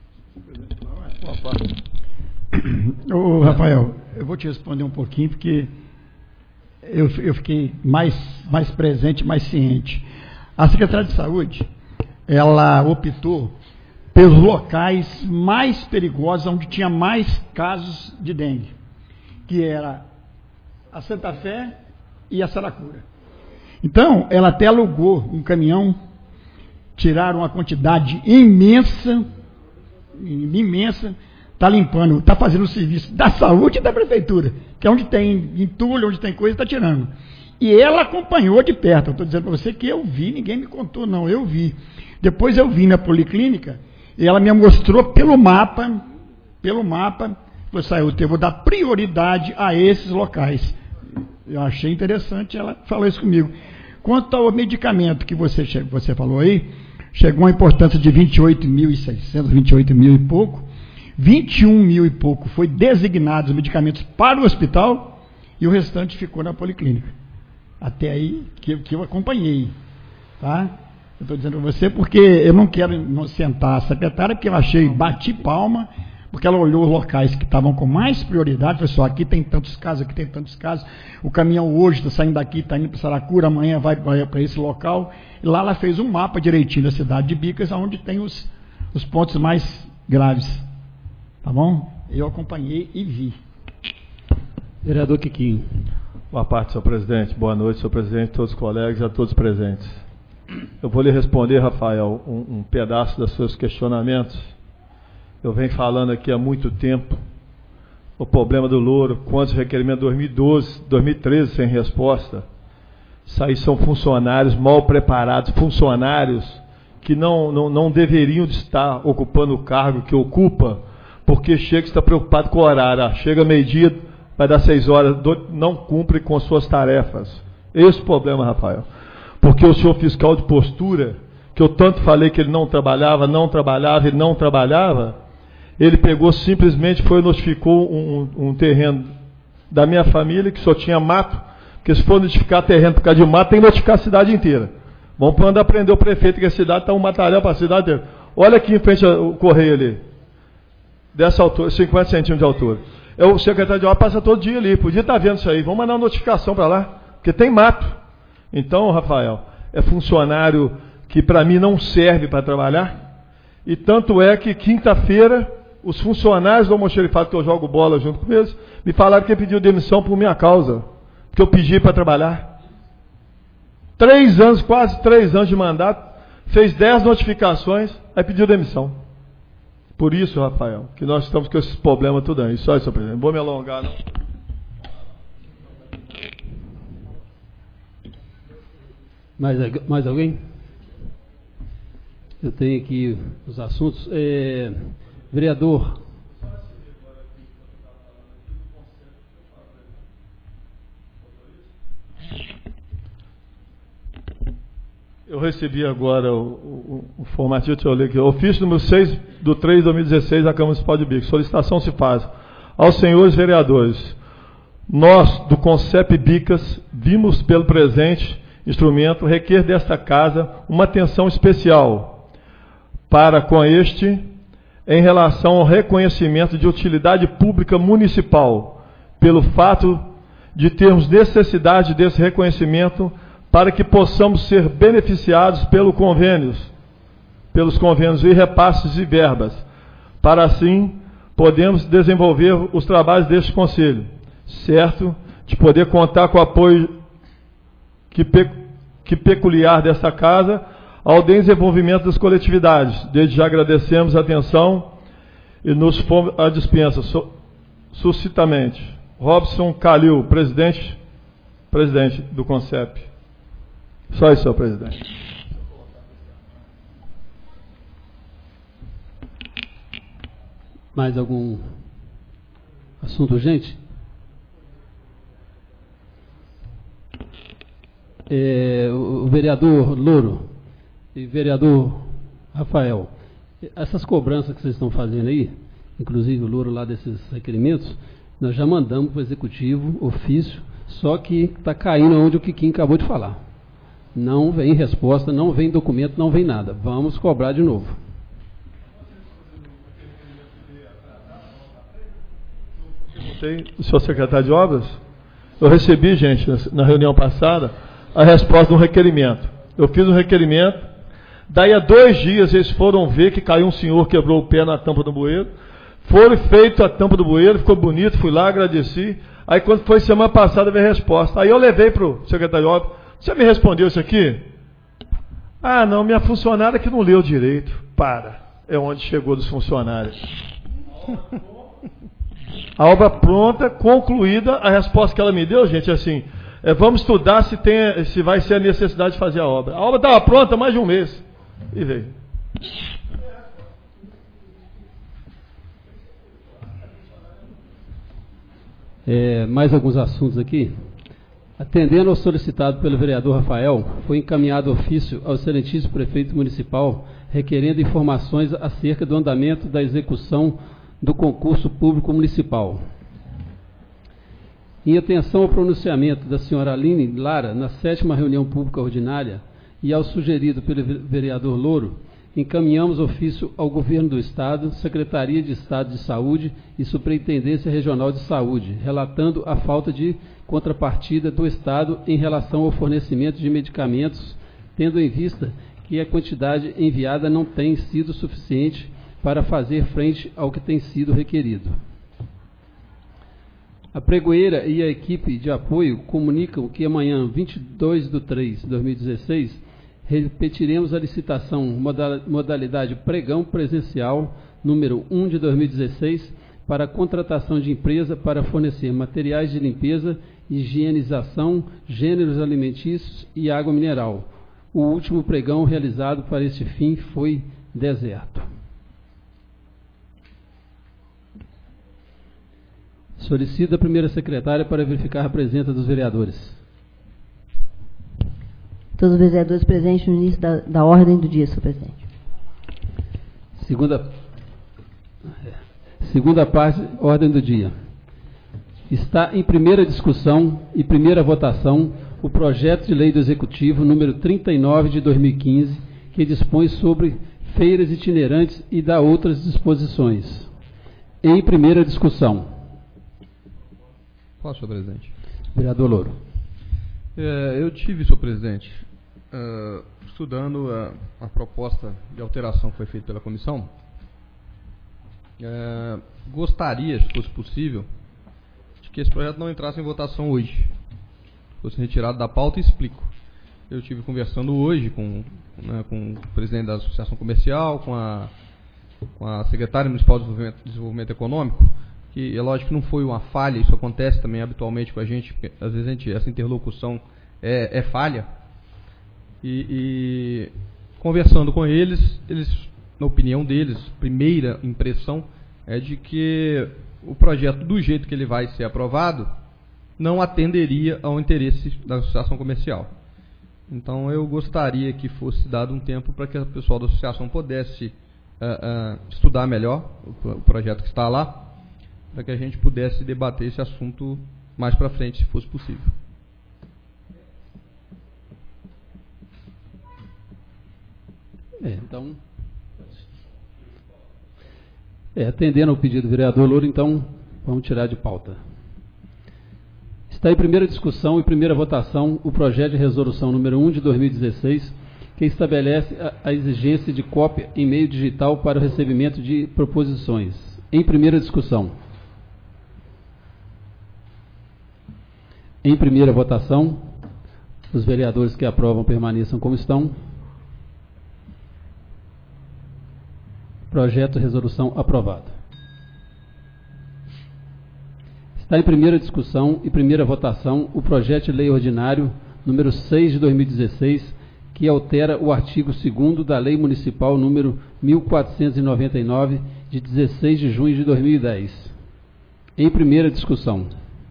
Ô, Rafael, eu vou te responder um pouquinho, porque eu, eu fiquei mais, mais presente, mais ciente. A Secretaria de Saúde, ela optou pelos locais mais perigosos, onde tinha mais casos de dengue, que era a Santa Fé e a Saracura. Então, ela até alugou um caminhão, tiraram uma quantidade imensa, imensa, está limpando, está fazendo o serviço da saúde e da prefeitura, que é onde tem entulho, onde tem coisa, está tirando. E ela acompanhou de perto. Eu estou dizendo para você que eu vi, ninguém me contou, não, eu vi. Depois eu vim na policlínica e ela me mostrou pelo mapa, pelo mapa, falou, eu vou dar prioridade a esses locais. Eu achei interessante, ela falou isso comigo. Quanto ao medicamento que você, você falou aí, chegou a importância de vinte e oito mil e seiscentos, vinte e oito mil e pouco, vinte e um mil e pouco foi designado os medicamentos para o hospital e o restante ficou na policlínica. Até aí que, que eu acompanhei. Tá? Eu estou dizendo para você porque eu não quero não sentar a secretária, porque eu achei, bati palma, porque ela olhou os locais que estavam com mais prioridade, falou assim, aqui tem tantos casos, aqui tem tantos casos, o caminhão hoje está saindo daqui, está indo para Saracura, amanhã vai, vai para esse local, e lá ela fez um mapa direitinho da cidade de Bicas, onde tem os, os pontos mais graves, tá bom? Eu acompanhei e vi. Vereador Quiquinho. Boa parte, senhor presidente, boa noite, senhor presidente, todos os colegas e a todos presentes. Eu vou lhe responder, Rafael, um, um pedaço dos seus questionamentos. Eu venho falando aqui há muito tempo o problema do louro, quantos requerimentos dois mil e doze, dois mil e treze sem resposta. Isso aí são funcionários mal preparados, funcionários que não, não, não deveriam estar ocupando o cargo que ocupa, porque chega e está preocupado com o horário. Ah, chega meio-dia, vai dar seis horas, não cumpre com suas tarefas. Esse é o problema, Rafael. Porque o senhor fiscal de postura, que eu tanto falei que ele não trabalhava, não trabalhava e não trabalhava, ele pegou simplesmente, foi e notificou um, um, um terreno da minha família, que só tinha mato, porque se for notificar terreno por causa de mato, tem que notificar a cidade inteira. Vamos mandar aprender o prefeito que a cidade está um material para a cidade inteira. Olha aqui em frente ao correio ali, dessa altura, cinquenta centímetros de altura. É o secretário de obra passa todo dia ali, podia estar vendo isso aí, vamos mandar uma notificação para lá, porque tem mato. Então, Rafael, é funcionário que para mim não serve para trabalhar, e tanto é que quinta-feira, os funcionários do almoxerifado, que eu jogo bola junto com eles, me falaram que pediu demissão por minha causa, porque eu pedi para trabalhar. Três anos, quase três anos de mandato, fez dez notificações, aí pediu demissão. Por isso, Rafael, que nós estamos com esses problemas tudo aí. Só isso, senhor presidente. Não vou me alongar, não. Mais, mais alguém? Eu tenho aqui os assuntos. É, vereador. Eu recebi agora o, o, o formativo, deixa eu ler aqui. Ofício número seis do três de dois mil e dezesseis da Câmara Municipal de Bicas. Solicitação se faz aos senhores vereadores. Nós, do Concep Bicas, vimos pelo presente instrumento requer desta casa uma atenção especial para com este em relação ao reconhecimento de utilidade pública municipal, pelo fato de termos necessidade desse reconhecimento para que possamos ser beneficiados pelo convênios, pelos convênios e repasses e verbas, para assim podermos desenvolver os trabalhos deste conselho, certo? De poder contar com o apoio que, pe que peculiar dessa casa ao desenvolvimento das coletividades. Desde já agradecemos a atenção e nos fomos à dispensa, so suscitamente. Robson Calil, presidente, presidente do Concep. Só isso, senhor presidente. Mais algum assunto urgente? É, o, o vereador Louro e vereador Rafael, essas cobranças que vocês estão fazendo aí, inclusive o Louro lá desses requerimentos, nós já mandamos para o executivo, ofício, só que está caindo onde o Quiquinho acabou de falar. Não vem resposta, não vem documento, não vem nada. Vamos cobrar de novo. O senhor secretário de obras, eu recebi, gente, na reunião passada, a resposta de um requerimento. Eu fiz um requerimento, daí a dois dias eles foram ver que caiu um senhor, quebrou o pé na tampa do bueiro, foram feito a tampa do bueiro, ficou bonito, fui lá, agradeci. Aí quando foi semana passada, veio a resposta. Aí eu levei para o secretário de obras. Você me respondeu isso aqui? Ah, não, minha funcionária que não leu direito. Para, é onde chegou dos funcionários. A obra pronta, concluída, a resposta que ela me deu, gente, é assim, É, vamos estudar se, tem, se vai ser a necessidade de fazer a obra. A obra estava pronta há mais de um mês. E veio. É, mais alguns assuntos aqui. Atendendo ao solicitado pelo vereador Rafael, foi encaminhado ofício ao excelentíssimo prefeito municipal requerendo informações acerca do andamento da execução do concurso público municipal. Em atenção ao pronunciamento da senhora Aline Lara na sétima reunião pública ordinária e ao sugerido pelo vereador Louro, encaminhamos ofício ao Governo do Estado, Secretaria de Estado de Saúde e Superintendência Regional de Saúde, relatando a falta de contrapartida do Estado em relação ao fornecimento de medicamentos, tendo em vista que a quantidade enviada não tem sido suficiente para fazer frente ao que tem sido requerido. A pregoeira e a equipe de apoio comunicam que amanhã, vinte e dois de três de dois mil e dezesseis, repetiremos a licitação modalidade pregão presencial número um de dois mil e dezesseis para a contratação de empresa para fornecer materiais de limpeza, higienização, gêneros alimentícios e água mineral. O último pregão realizado para este fim foi deserto. Solicito a primeira secretária para verificar a presença dos vereadores. Todos os vereadores presentes no início da, da ordem do dia, senhor presidente. Segunda, segunda parte, ordem do dia. Está em primeira discussão e primeira votação o projeto de lei do Executivo número trinta e nove de dois mil e quinze, que dispõe sobre feiras itinerantes e dá outras disposições. Em primeira discussão. Posso, senhor presidente? Vereador Louro. É, eu tive, senhor presidente, uh, estudando a, a proposta de alteração que foi feita pela comissão. Uh, gostaria, se fosse possível, de que esse projeto não entrasse em votação hoje. Fosse retirado da pauta e explico. Eu estive conversando hoje com, né, com o presidente da Associação Comercial, com a, com a secretária municipal de Desenvolvimento, Desenvolvimento Econômico, que é lógico que não foi uma falha, isso acontece também habitualmente com a gente, porque às vezes a gente, essa interlocução é, é falha. E, e conversando com eles, eles, na opinião deles, primeira impressão é de que o projeto, do jeito que ele vai ser aprovado, não atenderia ao interesse da associação comercial. Então eu gostaria que fosse dado um tempo para que o pessoal da associação pudesse uh, uh, estudar melhor o, o projeto que está lá, para que a gente pudesse debater esse assunto mais para frente, se fosse possível. É, então, é, atendendo ao pedido do vereador Louro, então vamos tirar de pauta. Está em primeira discussão e primeira votação o projeto de resolução número um de dois mil e dezesseis, que estabelece a, a exigência de cópia em meio digital para o recebimento de proposições. Em primeira discussão. Em primeira votação, os vereadores que aprovam permaneçam como estão. Projeto de resolução aprovado. Está em primeira discussão e primeira votação o projeto de lei ordinário número seis de dois mil e dezesseis, que altera o artigo segundo da Lei Municipal número mil quatrocentos e noventa e nove, de dezesseis de junho de dois mil e dez. Em primeira discussão.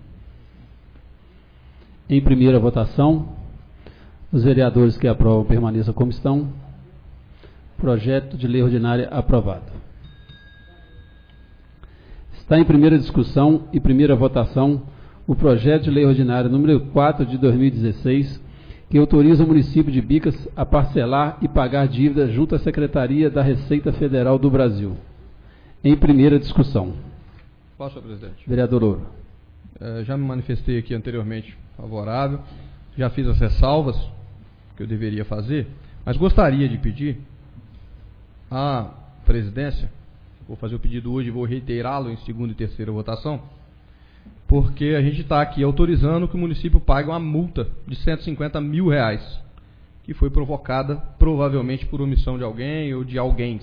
Em primeira votação, os vereadores que aprovam permaneçam como estão. Projeto de lei ordinária aprovado. Está em primeira discussão e primeira votação o projeto de lei ordinária número quatro de dois mil e dezesseis, que autoriza o município de Bicas a parcelar e pagar dívida junto à Secretaria da Receita Federal do Brasil. Em primeira discussão. Posso, senhor presidente? Vereador Louro. É, já me manifestei aqui anteriormente favorável, já fiz as ressalvas que eu deveria fazer, mas gostaria de pedir à presidência, vou fazer o pedido hoje e vou reiterá-lo em segunda e terceira votação, porque a gente está aqui autorizando que o município pague uma multa de cento e cinquenta mil reais, que foi provocada provavelmente por omissão de alguém ou de alguém.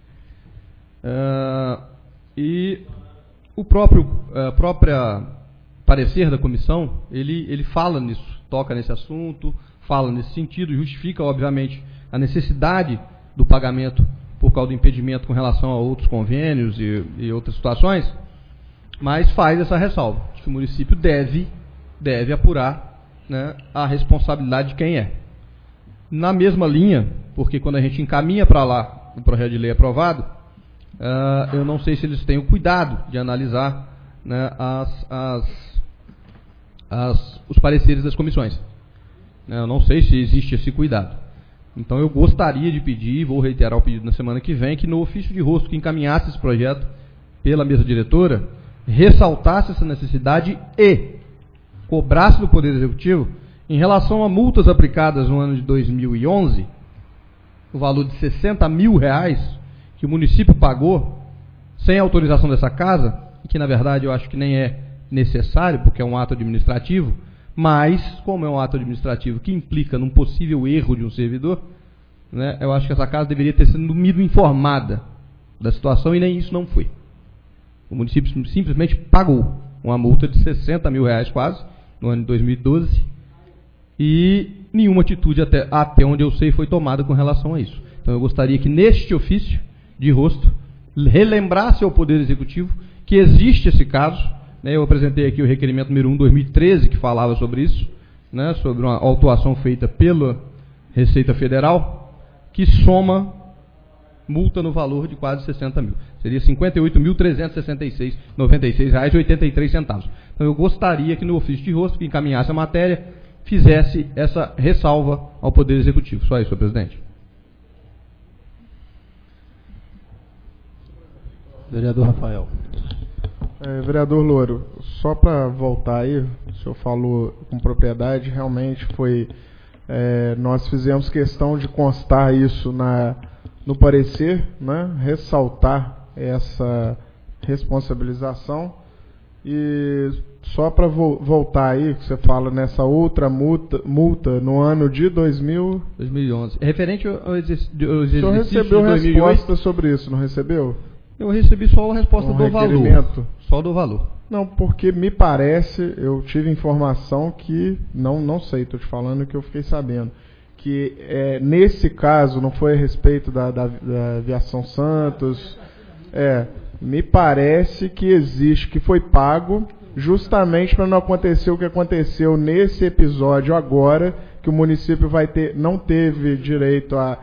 Uh, e o próprio uh, própria parecer da comissão, ele, ele fala nisso, toca nesse assunto, fala nesse sentido, justifica, obviamente, a necessidade do pagamento por causa do impedimento com relação a outros convênios e, e outras situações, mas faz essa ressalva, que o município deve, deve apurar, né, a responsabilidade de quem é. Na mesma linha, porque quando a gente encaminha para lá o projeto de lei aprovado, uh, eu não sei se eles têm o cuidado de analisar, né, as, as, as, os pareceres das comissões. Eu não sei se existe esse cuidado. Então eu gostaria de pedir, vou reiterar o pedido na semana que vem, que no ofício de rosto que encaminhasse esse projeto pela mesa diretora, ressaltasse essa necessidade e cobrasse do Poder Executivo, em relação a multas aplicadas no ano de dois mil e onze, o valor de sessenta mil reais que o município pagou sem autorização dessa casa, que na verdade eu acho que nem é necessário, porque é um ato administrativo, mas, como é um ato administrativo que implica num possível erro de um servidor, né, eu acho que essa casa deveria ter sido no mínimo informada da situação e nem isso não foi. O município simplesmente pagou uma multa de sessenta mil reais quase, no ano de dois mil e doze, e nenhuma atitude até, até onde eu sei foi tomada com relação a isso. Então eu gostaria que neste ofício de rosto relembrasse ao Poder Executivo que existe esse caso. Eu apresentei aqui o requerimento número um de dois mil e treze, que falava sobre isso, né, sobre uma autuação feita pela Receita Federal, que soma multa no valor de quase sessenta mil. Seria cinquenta e oito mil trezentos e sessenta e seis reais e noventa e seis reais e oitenta e três centavos. Então eu gostaria que no ofício de rosto, que encaminhasse a matéria, fizesse essa ressalva ao Poder Executivo. Só isso, senhor presidente. Vereador Rafael. É, vereador Louro, só para voltar aí, o senhor falou com propriedade, realmente foi, é, nós fizemos questão de constar isso na, no parecer, né, ressaltar essa responsabilização, e só para vo voltar aí, que você fala nessa outra multa, multa no ano de dois mil... dois mil e onze. É referente ao exercício de O senhor recebeu resposta sobre isso, não recebeu? Eu recebi só a resposta um do valor. Só do valor. Não, porque me parece, eu tive informação que, não, não sei, estou te falando que eu fiquei sabendo, que é, nesse caso, não foi a respeito da, da, da Aviação Santos, é, me parece que existe, que foi pago justamente para não acontecer o que aconteceu nesse episódio agora, que o município vai ter, não teve direito a,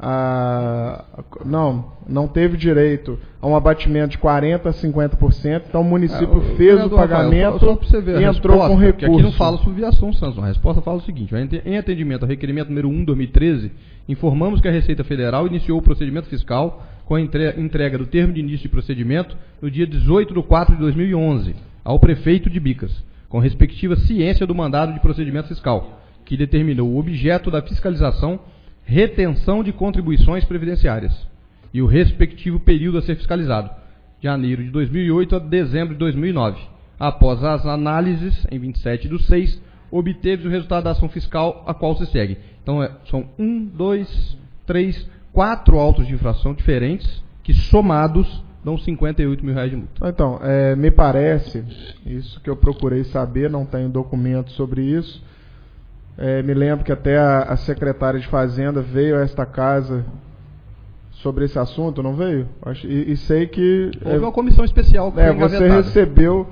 a não, não teve direito a um abatimento de quarenta por cento a cinquenta por cento, então o município é, o fez o pagamento Rafael, só, só você ver e entrou resposta, com recurso. Porque aqui não fala sobre Aviação Santos, a resposta fala o seguinte: em atendimento ao requerimento número um de dois mil e treze, informamos que a Receita Federal iniciou o procedimento fiscal com a entrega do termo de início de procedimento no dia dezoito de quatro de dois mil e onze ao prefeito de Bicas, com respectiva ciência do mandado de procedimento fiscal, que determinou o objeto da fiscalização, retenção de contribuições previdenciárias e o respectivo período a ser fiscalizado, janeiro de dois mil e oito a dezembro de dois mil e nove. Após as análises, em vinte e sete de seis, obteve o resultado da ação fiscal a qual se segue. Então, é, são um, dois, três, quatro autos de infração diferentes que, somados, dão cinquenta e oito mil reais de multa. Então, é, me parece, isso que eu procurei saber, não tenho documento sobre isso. É, me lembro que até a, a secretária de Fazenda veio a esta casa sobre esse assunto, não veio? Acho, e, e sei que... Houve é, uma comissão especial que é, foi você recebeu,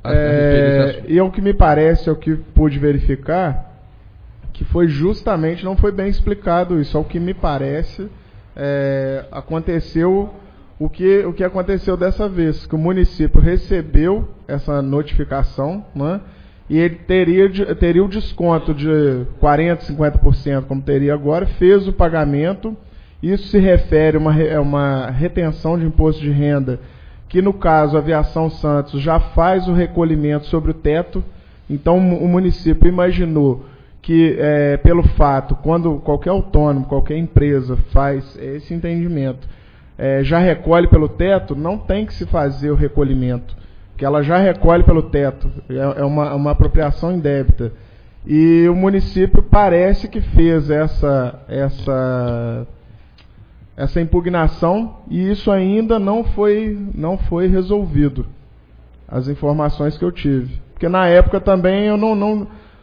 é, e é o que me parece, é o que pude verificar, que foi justamente, não foi bem explicado isso, é o que me parece, é, aconteceu o que, o que aconteceu dessa vez, que o município recebeu essa notificação, né? E ele teria, teria o desconto de quarenta por cento, cinquenta por cento, como teria agora, fez o pagamento. Isso se refere a uma, uma retenção de imposto de renda, que no caso a Aviação Santos já faz o recolhimento sobre o teto. Então o município imaginou que, é, pelo fato, quando qualquer autônomo, qualquer empresa faz esse entendimento, é, já recolhe pelo teto, não tem que se fazer o recolhimento, que ela já recolhe pelo teto, é uma, uma apropriação indébita. E o município parece que fez essa, essa, essa impugnação e isso ainda não foi, não foi resolvido, as informações que eu tive. Porque na época também eu não, não,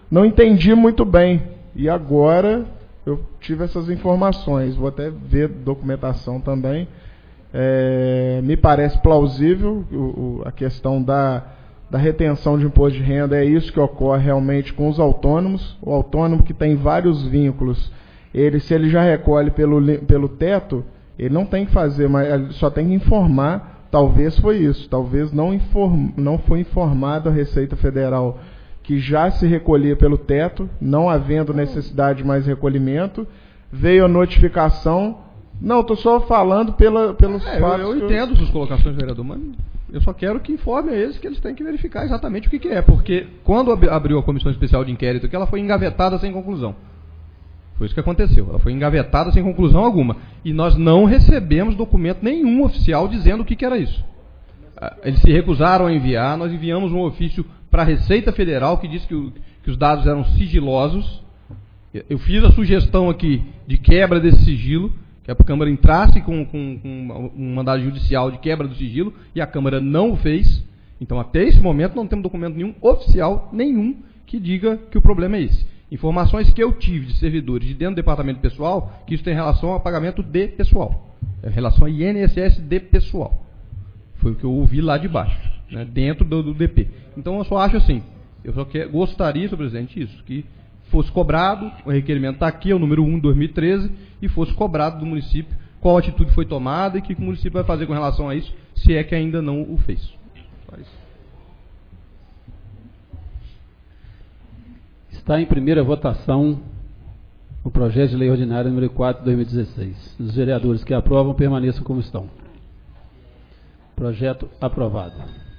não entendi muito bem. E agora eu tive essas informações. Vou até ver documentação também. É, me parece plausível o, o, a questão da, da retenção de imposto de renda. É isso que ocorre realmente com os autônomos. O autônomo que tem vários vínculos, ele, se ele já recolhe pelo, pelo teto, ele não tem que fazer, mas ele só tem que informar. Talvez foi isso, talvez não, inform, não foi informado a Receita Federal que já se recolhia pelo teto, não havendo necessidade de mais recolhimento, veio a notificação. Não, estou só falando pela, pelos é, fatos. Eu, eu entendo eu... suas colocações, vereador, mas eu só quero que informe a eles que eles têm que verificar exatamente o que, que é, porque quando abriu a Comissão Especial de Inquérito, que ela foi engavetada sem conclusão. Foi isso que aconteceu. Ela foi engavetada sem conclusão alguma. E nós não recebemos documento nenhum oficial dizendo o que, que era isso. Eles se recusaram a enviar. Nós enviamos um ofício para a Receita Federal que disse que, o, que os dados eram sigilosos. Eu fiz a sugestão aqui de quebra desse sigilo, que a Câmara entrasse com, com, com um mandado judicial de quebra do sigilo, e a Câmara não o fez. Então, até esse momento, não temos documento nenhum oficial, nenhum, que diga que o problema é esse. Informações que eu tive de servidores de dentro do departamento pessoal, que isso tem relação ao pagamento de pessoal. É relação a I N S S de pessoal. Foi o que eu ouvi lá de baixo, né, dentro do, do D P. Então eu só acho assim, eu só quer, gostaria, senhor presidente, isso, que fosse cobrado, o requerimento está aqui, é o número um de dois mil e treze, e fosse cobrado do município qual atitude foi tomada e o que o município vai fazer com relação a isso, se é que ainda não o fez. Só isso. Está em primeira votação o projeto de lei ordinária número quatro de dois mil e dezesseis. Os vereadores que aprovam permaneçam como estão. Projeto aprovado.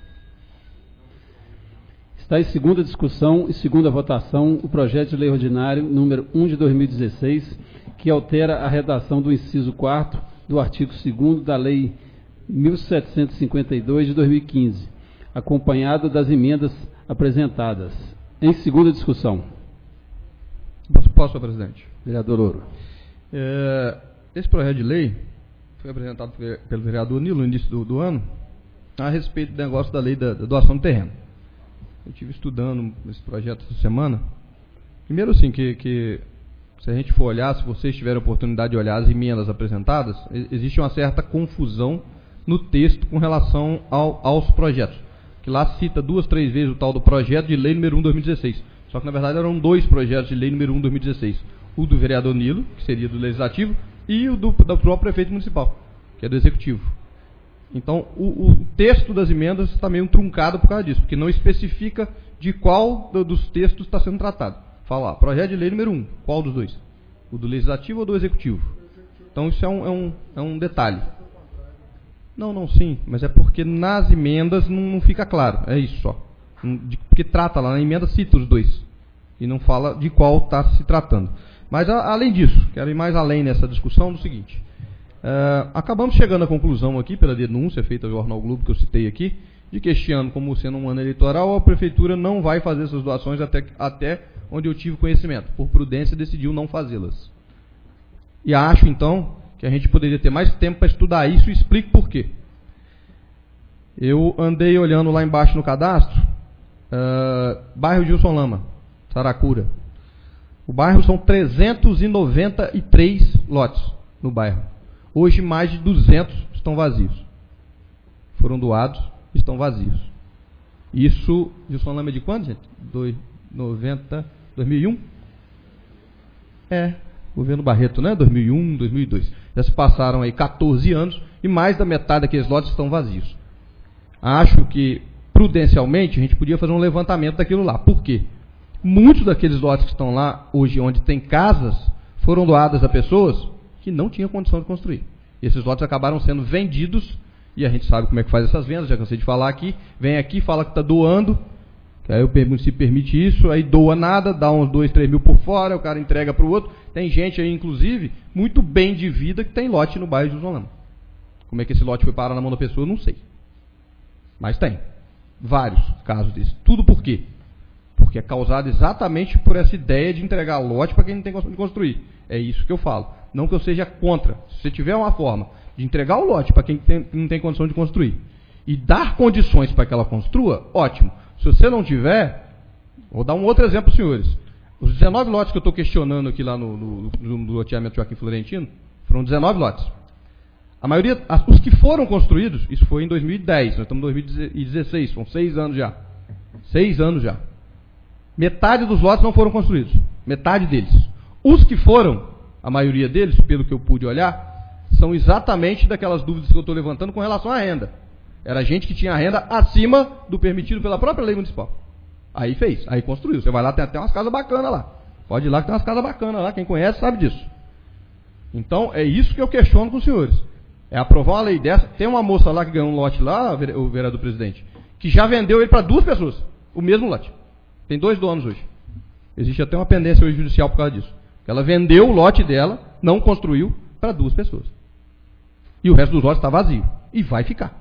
Está em segunda discussão e segunda votação o projeto de lei ordinário número um de dois mil e dezesseis, que altera a redação do inciso quarto do artigo segundo da lei mil setecentos e cinquenta e dois de dois mil e quinze, acompanhado das emendas apresentadas. Em segunda discussão. Posso, posso senhor presidente? Vereador Ouro. É, esse projeto de lei foi apresentado pelo vereador Nilo no início do, do ano, a respeito do negócio da lei da, da doação de terreno. Eu estive estudando esse projeto essa semana. Primeiro, assim, que, que se a gente for olhar, se vocês tiverem a oportunidade de olhar as emendas apresentadas, existe uma certa confusão no texto com relação ao, aos projetos. Que lá cita duas, três vezes o tal do projeto de lei número um de dois mil e dezesseis. Só que, na verdade, eram dois projetos de lei número um de dois mil e dezesseis. O do vereador Nilo, que seria do Legislativo, e o do, do próprio prefeito municipal, que é do Executivo. Então, o, o texto das emendas está meio truncado por causa disso, porque não especifica de qual do, dos textos está sendo tratado. Fala lá, projeto de lei número um, qual dos dois? O do Legislativo ou do Executivo? Então, isso é um, é um, é um detalhe. Não, não, sim, mas é porque nas emendas não, não fica claro, é isso só. De, porque trata lá, na emenda cita os dois, e não fala de qual está se tratando. Mas, a, além disso, quero ir mais além nessa discussão do seguinte, uh, acabamos chegando à conclusão aqui, pela denúncia feita ao Jornal Globo, que eu citei aqui, de que este ano, como sendo um ano eleitoral, a Prefeitura não vai fazer essas doações até, até onde eu tive conhecimento. Por prudência, decidiu não fazê-las. E acho, então, que a gente poderia ter mais tempo para estudar isso e explico por quê. Eu andei olhando lá embaixo no cadastro, uh, bairro Gilson Lama, Saracura. O bairro são trezentos e noventa e três lotes no bairro. Hoje mais de duzentos estão vazios. Foram doados, estão vazios. Isso, Gilson Lama é de quando, gente? dois mil e um? É, governo Barreto, né? dois mil e um, dois mil e dois. Já se passaram aí quatorze anos e mais da metade daqueles lotes estão vazios. Acho que, prudencialmente, a gente podia fazer um levantamento daquilo lá. Por quê? Muitos daqueles lotes que estão lá, hoje, onde tem casas, foram doadas a pessoas que não tinham condição de construir. E esses lotes acabaram sendo vendidos, e a gente sabe como é que faz essas vendas, já cansei de falar aqui. Vem aqui, fala que está doando, que aí o município permite isso, aí doa nada, dá uns dois, três mil por fora, o cara entrega para o outro. Tem gente aí, inclusive, muito bem de vida, que tem lote no bairro de Gilson Lama. Como é que esse lote foi parar na mão da pessoa, eu não sei. Mas tem. Vários casos desses. Tudo por quê? Porque é causado exatamente por essa ideia de entregar lote para quem não tem condição de construir. É isso que eu falo. Não que eu seja contra. Se você tiver uma forma de entregar o lote para quem tem, não tem condição de construir e dar condições para que ela construa, ótimo. Se você não tiver, Vou dar um outro exemplo para os senhores. Os dezenove lotes que eu estou questionando aqui lá no, no, no, no loteamento Joaquim Florentino, foram dezenove lotes. A maioria, os que foram construídos, isso foi em dois mil e dez, nós estamos em dois mil e dezesseis, são seis anos já. Seis anos já. Metade dos lotes não foram construídos. Metade deles. Os que foram, a maioria deles, pelo que eu pude olhar, são exatamente daquelas dúvidas que eu estou levantando com relação à renda. Era gente que tinha renda acima do permitido pela própria lei municipal. Aí fez, aí construiu. Você vai lá, tem até umas casas bacanas lá. Pode ir lá que tem umas casas bacanas lá, quem conhece sabe disso. Então, é isso que eu questiono com os senhores. É aprovar uma lei dessa. Tem uma moça lá que ganhou um lote lá, o vereador presidente, que já vendeu ele para duas pessoas, o mesmo lote. Tem dois donos hoje. Existe até uma pendência hoje judicial por causa disso. Ela vendeu o lote dela, não construiu, para duas pessoas. E o resto dos lotes está vazio. E vai ficar.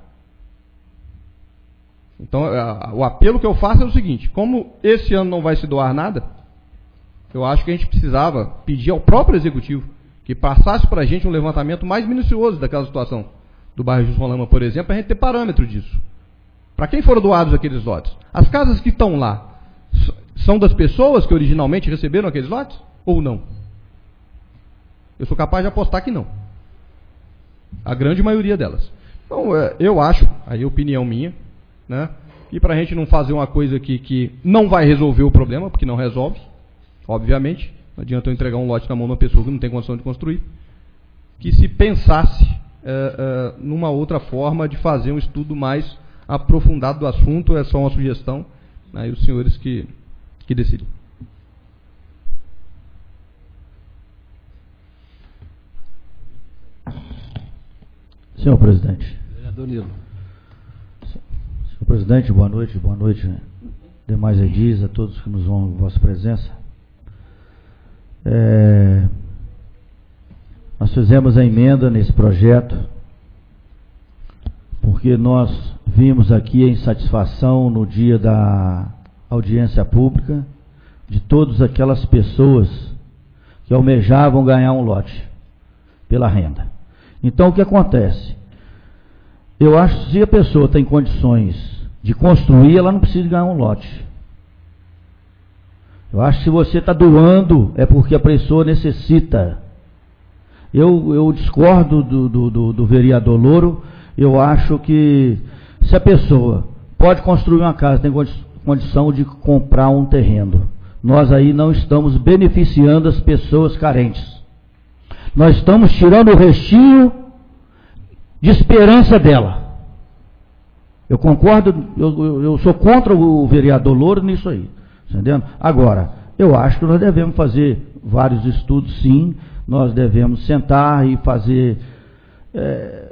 Então, o apelo que eu faço é o seguinte: como esse ano não vai se doar nada, eu acho que a gente precisava pedir ao próprio executivo que passasse para a gente um levantamento mais minucioso daquela situação do bairro Juscelino Lama, por exemplo, para a gente ter parâmetro disso. Para quem foram doados aqueles lotes? As casas que estão lá são das pessoas que originalmente receberam aqueles lotes? Ou não? Eu sou capaz de apostar que não. A grande maioria delas. Então, eu acho, aí é opinião minha, né? E para a gente não fazer uma coisa aqui que não vai resolver o problema, porque não resolve, obviamente, não adianta eu entregar um lote na mão de uma pessoa que não tem condição de construir, que se pensasse é, é, numa outra forma de fazer um estudo mais aprofundado do assunto. É só uma sugestão, né? E os senhores que, que decidem. Senhor presidente. Vereador Nilo. Senhor presidente, boa noite, boa noite, demais edis, a todos que nos honram com vossa presença. É, nós fizemos a emenda nesse projeto porque nós vimos aqui a insatisfação no dia da audiência pública de todas aquelas pessoas que almejavam ganhar um lote pela renda. Então, o que acontece? Eu acho que se a pessoa tem condições de construir, ela não precisa ganhar um lote. Eu acho que se você está doando, é porque a pessoa necessita. Eu, eu discordo do, do, do, do vereador Louro. Eu acho que se a pessoa pode construir uma casa, tem condição de comprar um terreno, nós aí não estamos beneficiando as pessoas carentes. Nós estamos tirando o restinho de esperança dela. Eu concordo, eu, eu, eu sou contra o vereador Louro nisso aí. Entendendo? Agora, eu acho que nós devemos fazer vários estudos, sim. Nós devemos sentar e fazer... É,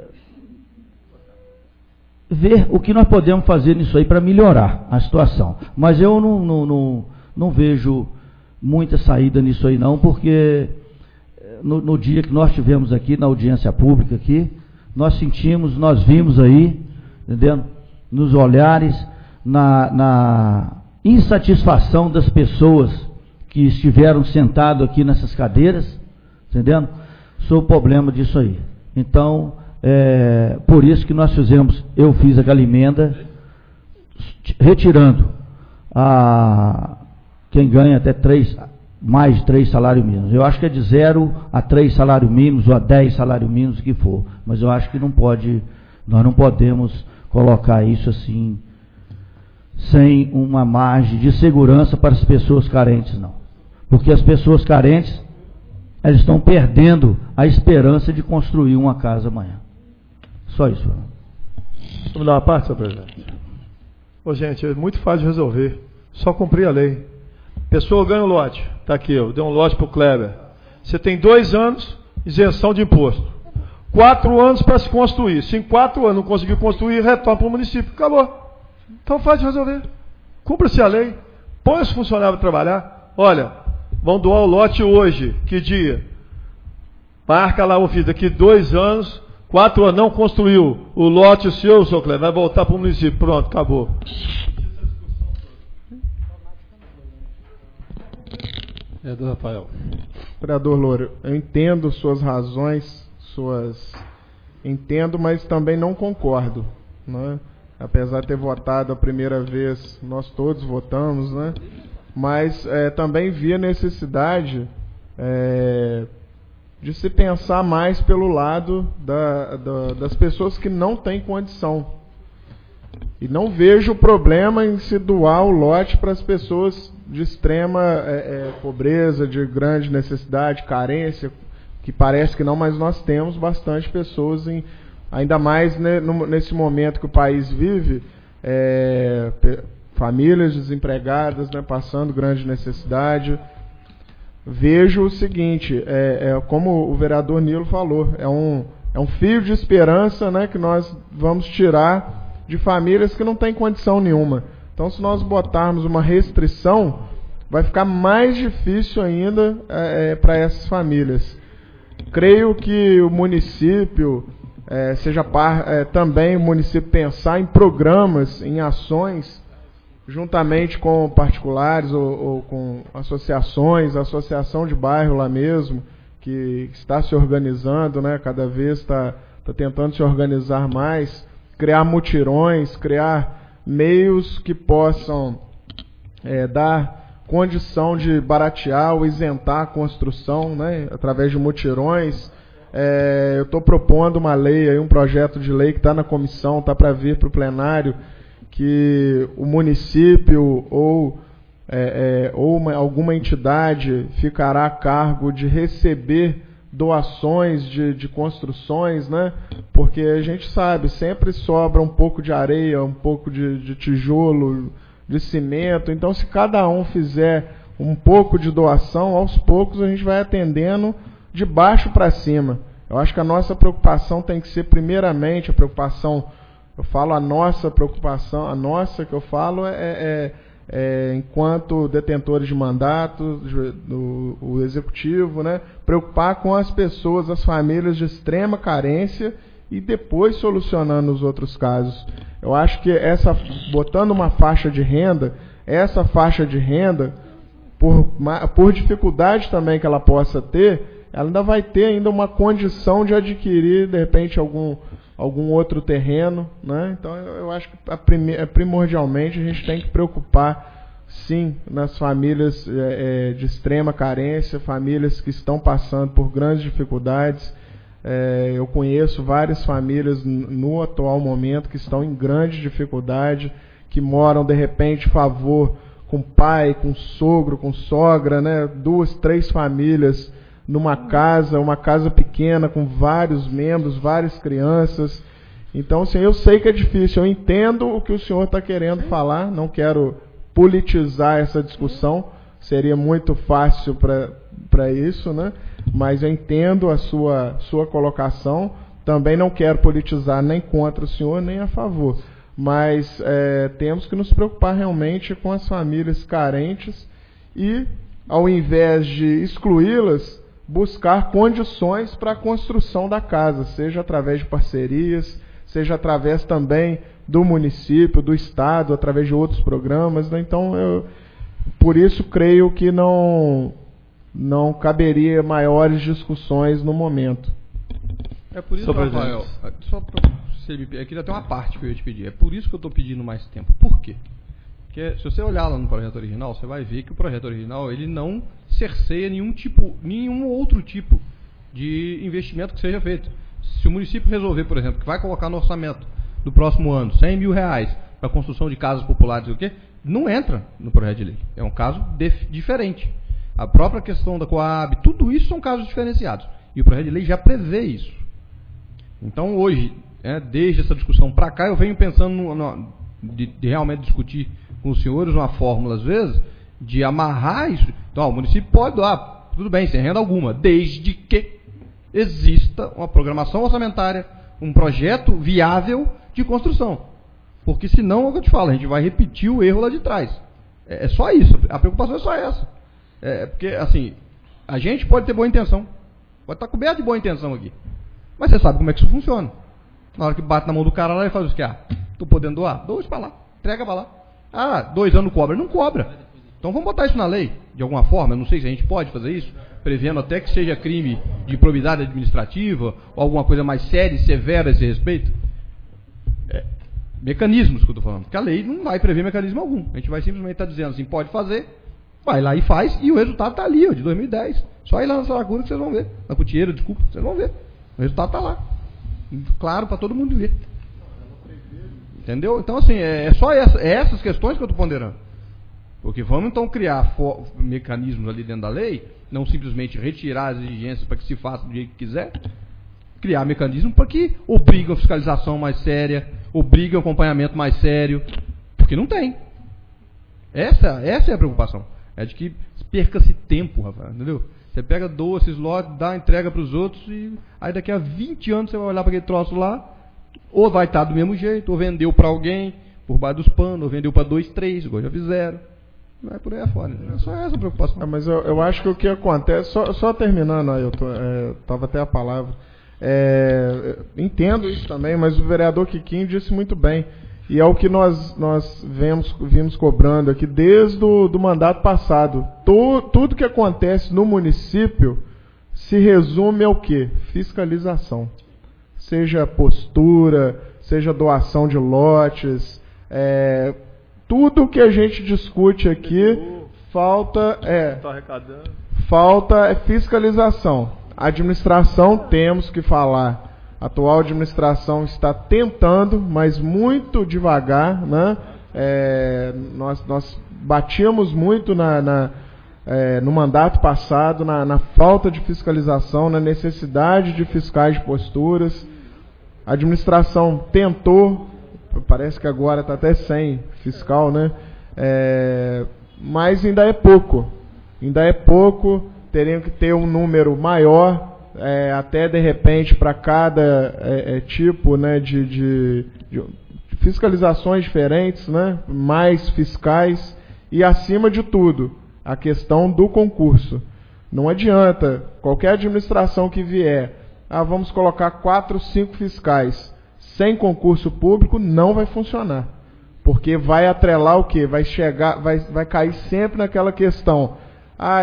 ver o que nós podemos fazer nisso aí para melhorar a situação. Mas eu não, não, não, não vejo muita saída nisso aí não, porque no, no dia que nós tivemos aqui, na audiência pública aqui, nós sentimos, nós vimos aí, entendendo? Nos olhares, na... na insatisfação das pessoas que estiveram sentadas aqui nessas cadeiras, entendendo? Sobre o problema disso aí. Então, é, por isso que nós fizemos, eu fiz aquela emenda, retirando a, quem ganha até três, mais de três salários mínimos. Eu acho que é de zero a três salários mínimos, ou a dez salários mínimos, o que for. Mas eu acho que não pode, nós não podemos colocar isso assim, sem uma margem de segurança para as pessoas carentes, não. Porque as pessoas carentes, elas estão perdendo a esperança de construir uma casa amanhã. Só isso. Vamos dar uma parte, senhor presidente? Ô, gente, é muito fácil de resolver. Só cumprir a lei. Pessoa ganha um lote. Está aqui, eu dei um lote para o Kleber. Você tem dois anos, isenção de imposto. Quatro anos para se construir. Se em quatro anos não conseguir construir, retorna para o município. Acabou. Então fácil de resolver. Cumpra-se a lei. Põe os funcionários para trabalhar. Olha, vão doar o lote hoje. Que dia? Marca lá o vídeo. Daqui dois anos, quatro anos, não construiu. O lote seu, seu Cleber, vai voltar para o município. Pronto, acabou. Vereador Rafael. Vereador Louro, eu entendo suas razões, suas... Entendo, mas também não concordo, né? Apesar de ter votado a primeira vez, nós todos votamos, né? mas é, também vi a necessidade é, de se pensar mais pelo lado da, da, das pessoas que não têm condição. E não vejo problema em se doar o lote para as pessoas de extrema é, é, pobreza, de grande necessidade, carência, que parece que não, mas nós temos bastante pessoas, em, ainda mais ne, no, nesse momento que o país vive, é, famílias desempregadas, né, passando grande necessidade. Vejo o seguinte, é, é, como o vereador Nilo falou, é um, é um fio de esperança, né, que nós vamos tirar de famílias que não têm condição nenhuma. Então, se nós botarmos uma restrição, vai ficar mais difícil ainda é, é, para essas famílias. Creio que o município, é, seja par, é, também o município pensar em programas, em ações, juntamente com particulares ou, ou com associações, a associação de bairro lá mesmo, que está se organizando, né, cada vez está, está tentando se organizar mais, criar mutirões, criar meios que possam é, dar condição de baratear ou isentar a construção, né, através de mutirões. É, eu estou propondo uma lei, aí, um projeto de lei que está na comissão, está para vir para o plenário, que o município ou, é, é, ou uma, alguma entidade ficará a cargo de receber doações de, de construções, né? Porque a gente sabe, sempre sobra um pouco de areia, um pouco de, de tijolo, de cimento. Então, se cada um fizer um pouco de doação, aos poucos a gente vai atendendo de baixo para cima. Eu acho que a nossa preocupação tem que ser, primeiramente, a preocupação... Eu falo a nossa preocupação, a nossa que eu falo é, é, é enquanto detentores de mandato, do, o executivo, né, preocupar com as pessoas, as famílias de extrema carência e depois solucionando os outros casos. Eu acho que essa, botando uma faixa de renda, essa faixa de renda, por, por dificuldade também que ela possa ter, ela ainda vai ter ainda uma condição de adquirir, de repente, algum... algum outro terreno, né? Então eu acho que a prime- primordialmente a gente tem que preocupar, sim, nas famílias é, é, de extrema carência, famílias que estão passando por grandes dificuldades. É, eu conheço várias famílias no atual momento que estão em grande dificuldade, que moram de repente em favor com pai, com sogro, com sogra, né? Duas, três famílias numa casa, uma casa pequena com vários membros, várias crianças. Então, assim, eu sei que é difícil, eu entendo o que o senhor está querendo falar, não quero politizar essa discussão, seria muito fácil para isso, né? Mas eu entendo a sua, sua colocação, também não quero politizar nem contra o senhor, nem a favor. Mas é, temos que nos preocupar realmente com as famílias carentes e, ao invés de excluí-las, buscar condições para a construção da casa, seja através de parcerias, seja através também do município, do estado, através de outros programas, né? Então, eu, por isso, creio que não, não caberia maiores discussões no momento. É por isso, Só Rafael, só para você me pedir, aqui já tem uma parte que eu ia te pedir, é por isso que eu estou pedindo mais tempo. Por quê? Porque se você olhar lá no projeto original, você vai ver que o projeto original ele não cerceia nenhum tipo, nenhum outro tipo de investimento que seja feito. Se o município resolver, por exemplo, que vai colocar no orçamento do próximo ano cem mil reais para a construção de casas populares, o quê? Não entra no projeto de lei. É um caso diferente. A própria questão da Coab, tudo isso são casos diferenciados. E o projeto de lei já prevê isso. Então, hoje, é, desde essa discussão para cá, eu venho pensando no, no, de, de realmente discutir com os senhores uma fórmula, às vezes, de amarrar isso. Então, ó, o município pode doar, tudo bem, sem renda alguma, desde que exista uma programação orçamentária, um projeto viável de construção. Porque senão, é o que eu te falo, a gente vai repetir o erro lá de trás. É, é só isso, a preocupação é só essa. É, porque, assim, a gente pode ter boa intenção, pode estar coberto de boa intenção aqui, mas você sabe como é que isso funciona. Na hora que bate na mão do cara lá, ele faz o que? Ah, estou podendo doar? Doa isso para lá, entrega para lá. Ah, dois anos cobra. Não cobra. Então vamos botar isso na lei, de alguma forma. Eu não sei se a gente pode fazer isso, prevendo até que seja crime de improbidade administrativa, ou alguma coisa mais séria e severa a esse respeito. É, mecanismos que eu estou falando. Porque a lei não vai prever mecanismo algum. A gente vai simplesmente estar dizendo assim, pode fazer, Vai lá e faz, e o resultado está ali, ó, de dois mil e dez. Só ir lá na Saracura que vocês vão ver. Na Cutieira, desculpa, vocês vão ver. O resultado está lá. Claro, para todo mundo ver. Entendeu? Então, assim, é só essa, é essas questões que eu estou ponderando. Porque vamos, então, criar mecanismos ali dentro da lei, não simplesmente retirar as exigências para que se faça do jeito que quiser, criar mecanismos para que obriguem a fiscalização mais séria, obriguem o acompanhamento mais sério, porque não tem. Essa, essa é a preocupação. É de que perca-se tempo, Rafael, entendeu? Você pega, doa esses lotes, dá, entrega para os outros, e aí daqui a vinte anos você vai olhar para aquele troço lá, ou vai estar do mesmo jeito, ou vendeu para alguém, por baixo dos panos, ou vendeu para dois, três, igual já fizeram. Vai por aí afora. É só essa a preocupação. É, mas eu, eu acho que o que acontece, só, só terminando, aí, eu estava é, até a palavra, é, entendo isso também, mas o vereador Quiquinho disse muito bem, e é o que nós, nós vemos, vimos cobrando aqui desde o do mandato passado. Tu, tudo que acontece no município se resume ao quê? Fiscalização. Seja postura, seja doação de lotes, é, tudo que a gente discute aqui, falta é, falta é fiscalização. Administração, temos que falar. A atual administração está tentando, mas muito devagar, né? É, nós, nós batíamos muito na, na, é, no mandato passado na, na falta de fiscalização, na necessidade de fiscais de posturas. A administração tentou, parece que agora está até sem fiscal, né? É, mas ainda é pouco. Ainda é pouco, teriam que ter um número maior. É, até de repente para cada é, é, tipo, né, de, de, de fiscalizações diferentes, né, mais fiscais e, acima de tudo, a questão do concurso. Não adianta qualquer administração que vier, ah, vamos colocar quatro, cinco fiscais sem concurso público, não vai funcionar, porque vai atrelar o quê? Vai chegar, vai, vai cair sempre naquela questão. Ah,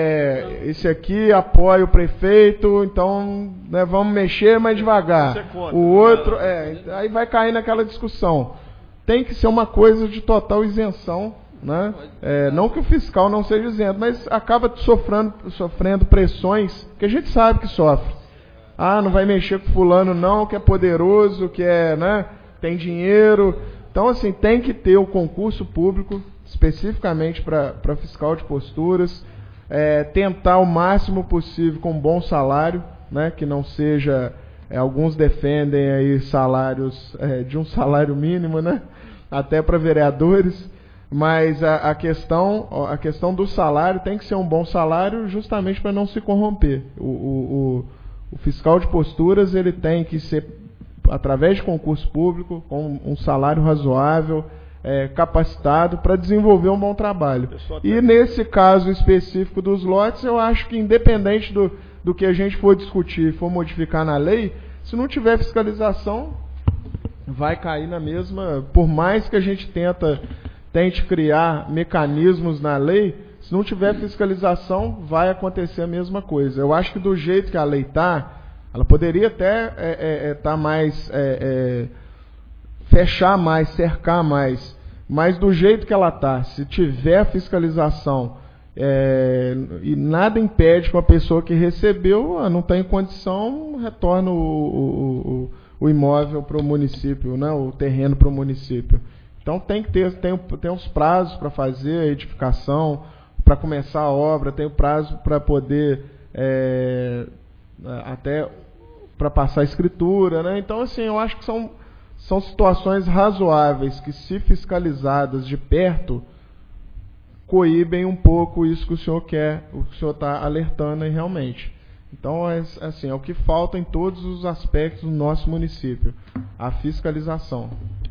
é, é, esse aqui apoia o prefeito, então, né, vamos mexer mais devagar. O outro, é, aí vai cair naquela discussão. Tem que ser uma coisa de total isenção, né? É, não que o fiscal não seja isento, mas acaba sofrendo, sofrendo pressões que a gente sabe que sofre. Ah, não vai mexer com fulano não, que é poderoso, que é, né, tem dinheiro. Então, assim, tem que ter o concurso público, especificamente para fiscal de posturas, é, tentar o máximo possível com um bom salário, né, que não seja, é, alguns defendem aí salários é, de um salário mínimo, né, até para vereadores, mas a, a, questão, a questão do salário tem que ser um bom salário justamente para não se corromper. O, o, o, o fiscal de posturas ele tem que ser, através de concurso público, com um salário razoável, É, capacitado para desenvolver um bom trabalho. E nesse caso específico dos lotes, eu acho que independente do, do que a gente for discutir, for modificar na lei, se não tiver fiscalização, vai cair na mesma, por mais que a gente tenta, tente criar mecanismos na lei, se não tiver fiscalização, vai acontecer a mesma coisa. Eu acho que do jeito que a lei está, ela poderia até estar é, é, tá mais... É, é, fechar mais, cercar mais, mas do jeito que ela está, se tiver fiscalização é, e nada impede que uma pessoa que recebeu, ah, não tem condição, retorna o, o, o imóvel para o município, né, o terreno para o município. Então tem que ter, tem, tem uns prazos para fazer a edificação, para começar a obra, tem o prazo para poder é, até para passar a escritura, né? Então, assim, eu acho que são São situações razoáveis que, se fiscalizadas de perto, coíbem um pouco isso que o senhor quer, o que o senhor está alertando aí realmente. Então, é, assim, é o que falta em todos os aspectos do nosso município, a fiscalização.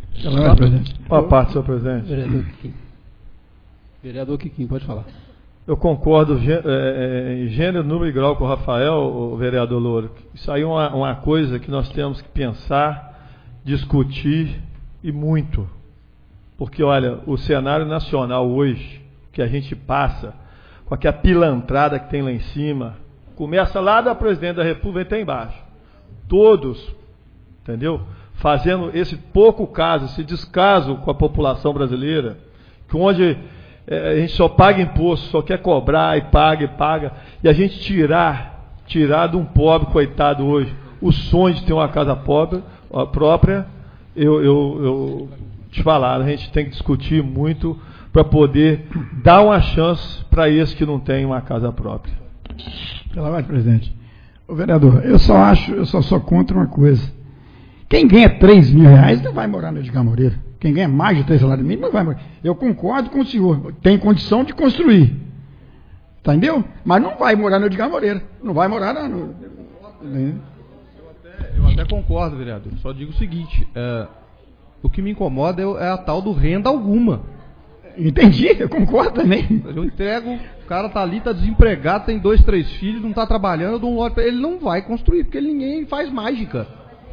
Uma parte, senhor presidente. Vereador Quiquinho. Vereador Quiquinho, pode falar. Eu concordo é, em gênero, número e grau com o Rafael, o vereador Louro. Isso aí é uma, uma coisa que nós temos que pensar, discutir e muito, porque olha, o cenário nacional hoje, que a gente passa, com aquela pilantrada que tem lá em cima, começa lá da presidente da República e até embaixo, todos, entendeu? Fazendo esse pouco caso, esse descaso com a população brasileira, que onde é, a gente só paga imposto, só quer cobrar e paga e paga, e a gente tirar, tirar de um pobre coitado hoje o sonho de ter uma casa pobre, própria, eu, eu, eu te falar, a gente tem que discutir muito para poder dar uma chance para esse que não tem uma casa própria. Pela ordem, presidente. Ô, vereador, eu só acho, eu só sou contra uma coisa. Quem ganha três mil reais não vai morar no Edgar Moreira. Quem ganha mais de três salários mínimos não vai morar. Eu concordo com o senhor. Tem condição de construir. Entendeu? Mas não vai morar no Edgar Moreira. Não vai morar no... no... Eu, até, eu até concordo, vereador. Só digo o seguinte. É, o que me incomoda é a tal do renda alguma. Entendi, eu concordo também. Eu entrego, o cara tá ali, tá desempregado, tem dois, três filhos, não tá trabalhando, eu dou um lote pra ele, ele não vai construir, porque ninguém faz mágica.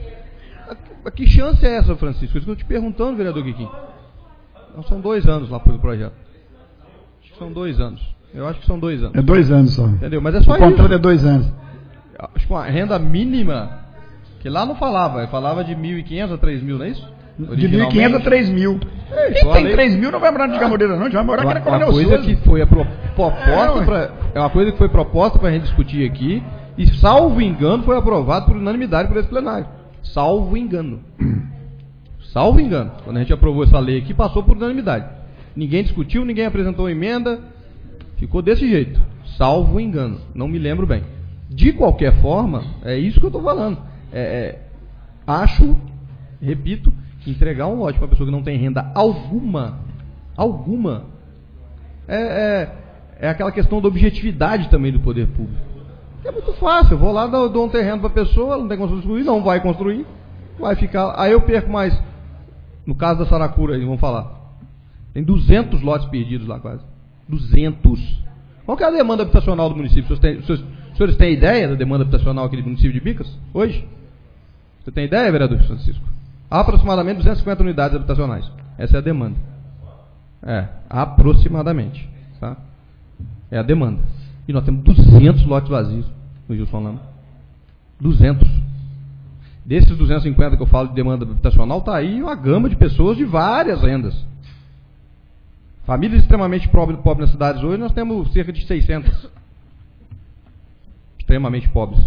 A, que chance é essa, Francisco? Isso que eu tô te perguntando, vereador Guiquim. Não, são dois anos lá pelo projeto. Acho que são dois anos. Eu acho que são dois anos. É dois anos só. Entendeu? Mas é só o isso. O contrato é dois anos. Acho que uma renda mínima, que lá não falava, falava de mil e quinhentos a três mil, não é isso? De mil e quinhentos a três mil. É, Quem tem lei... três mil não vai morar no Edgar Moreira, não. Vai morar aqui na Coronel Souza. Uma coisa que foi a pro... proposta é, pra... é uma coisa que foi proposta para a gente discutir aqui e, salvo engano, foi aprovado por unanimidade por esse plenário. Salvo engano. Salvo engano. Quando a gente aprovou essa lei aqui, passou por unanimidade. Ninguém discutiu, ninguém apresentou emenda. Ficou desse jeito. Salvo engano. Não me lembro bem. De qualquer forma, é isso que eu estou falando. É, é... Acho, repito, que entregar um lote para uma pessoa que não tem renda alguma, alguma, é, é, é aquela questão da objetividade também do poder público. É muito fácil, eu vou lá, dou, dou um terreno para a pessoa, ela não tem condição de construir, não vai construir, vai ficar, aí eu perco mais. No caso da Saracura, aí vamos falar, tem duzentos lotes perdidos lá quase, duzentos. Qual que é a demanda habitacional do município? Os senhores têm, os senhores, os senhores têm ideia da demanda habitacional aqui do município de Bicas, hoje? Você tem ideia, vereador Francisco? Aproximadamente duzentas e cinquenta unidades habitacionais. Essa é a demanda. É, aproximadamente. Tá? É a demanda. E nós temos duzentos lotes vazios no Gilson Lama. duzentos. Desses duzentos e cinquenta que eu falo de demanda habitacional, está aí uma gama de pessoas de várias rendas. Famílias extremamente pobres pobre nas cidades hoje, nós temos cerca de seiscentas. Extremamente pobres.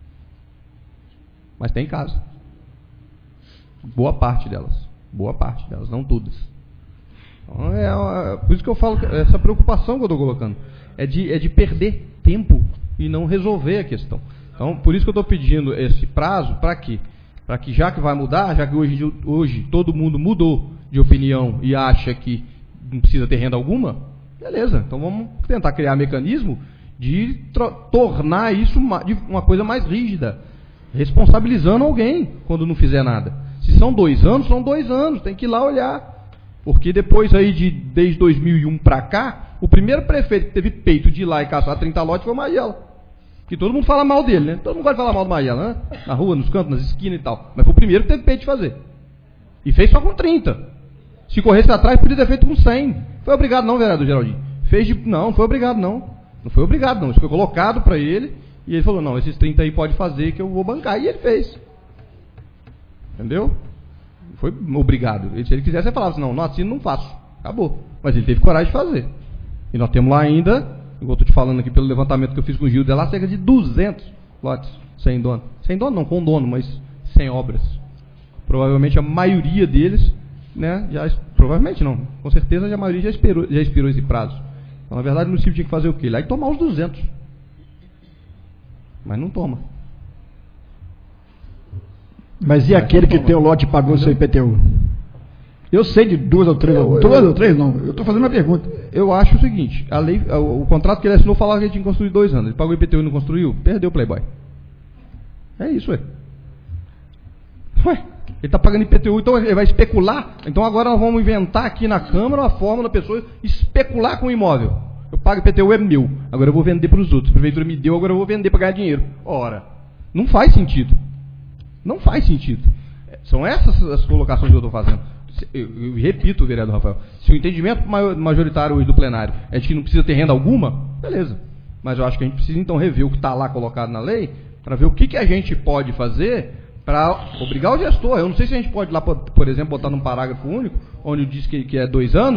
Mas tem casa. Boa parte delas. Boa parte delas, não todas. Então, é, é, por isso que eu falo, que essa preocupação que eu estou colocando é de, é de perder tempo e não resolver a questão. Então, por isso que eu estou pedindo esse prazo, para quê? Para que, já que vai mudar, já que hoje, hoje todo mundo mudou de opinião e acha que não precisa ter renda alguma, beleza. Então vamos tentar criar um mecanismo de tornar isso uma, de uma coisa mais rígida, responsabilizando alguém quando não fizer nada. Se são dois anos, são dois anos, tem que ir lá olhar. Porque depois aí, de, desde dois mil e um para cá, o primeiro prefeito que teve peito de ir lá e caçar trinta lotes foi o Maiella. Que todo mundo fala mal dele, né? Todo mundo gosta de falar mal do Maiella, né? Na rua, nos cantos, nas esquinas e tal. Mas foi o primeiro que teve peito de fazer. E fez só com trinta. Se corresse atrás, podia ter feito com cem. Foi obrigado não, vereador Geraldinho? Fez de... Não, não foi obrigado não. Não foi obrigado não. Isso foi colocado para ele. E ele falou, não, esses trinta aí pode fazer que eu vou bancar. E ele fez. Entendeu? Foi obrigado. Se ele quisesse, ele falava assim, não, não assino, não faço. Acabou. Mas ele teve coragem de fazer. E nós temos lá ainda, igual eu estou te falando aqui pelo levantamento que eu fiz com o Gil, de lá cerca de duzentos lotes sem dono. Sem dono não, com dono, mas sem obras. Provavelmente a maioria deles, né, já, provavelmente não, com certeza a maioria já expirou, já expirou esse prazo. Então, na verdade, o município tinha que fazer o quê? Lá e tomar os duzentos. Mas não toma. Mas e Mas aquele que tem o lote e pagou o seu I P T U? Eu sei de duas ou três, eu, duas eu, ou três não, eu estou fazendo uma pergunta. Eu acho o seguinte, a lei, o, o contrato que ele assinou falava que ele tinha que construir dois anos, ele pagou o I P T U e não construiu, perdeu o Playboy. É isso, ué. Ué, ele está pagando I P T U, então ele vai especular, então agora nós vamos inventar aqui na Câmara uma forma da pessoa especular com o imóvel. Eu pago I P T U, é meu, agora eu vou vender para os outros, a prefeitura me deu, agora eu vou vender para ganhar dinheiro. Ora, não faz sentido. Não faz sentido. São essas as colocações que eu estou fazendo. Eu, eu repito, vereador Rafael, se o entendimento majoritário hoje do plenário é de que não precisa ter renda alguma, beleza. Mas eu acho que a gente precisa então rever o que está lá colocado na lei, para ver o que, que a gente pode fazer para obrigar o gestor. Eu não sei se a gente pode lá, por exemplo, botar num parágrafo único, onde diz que, que é dois anos,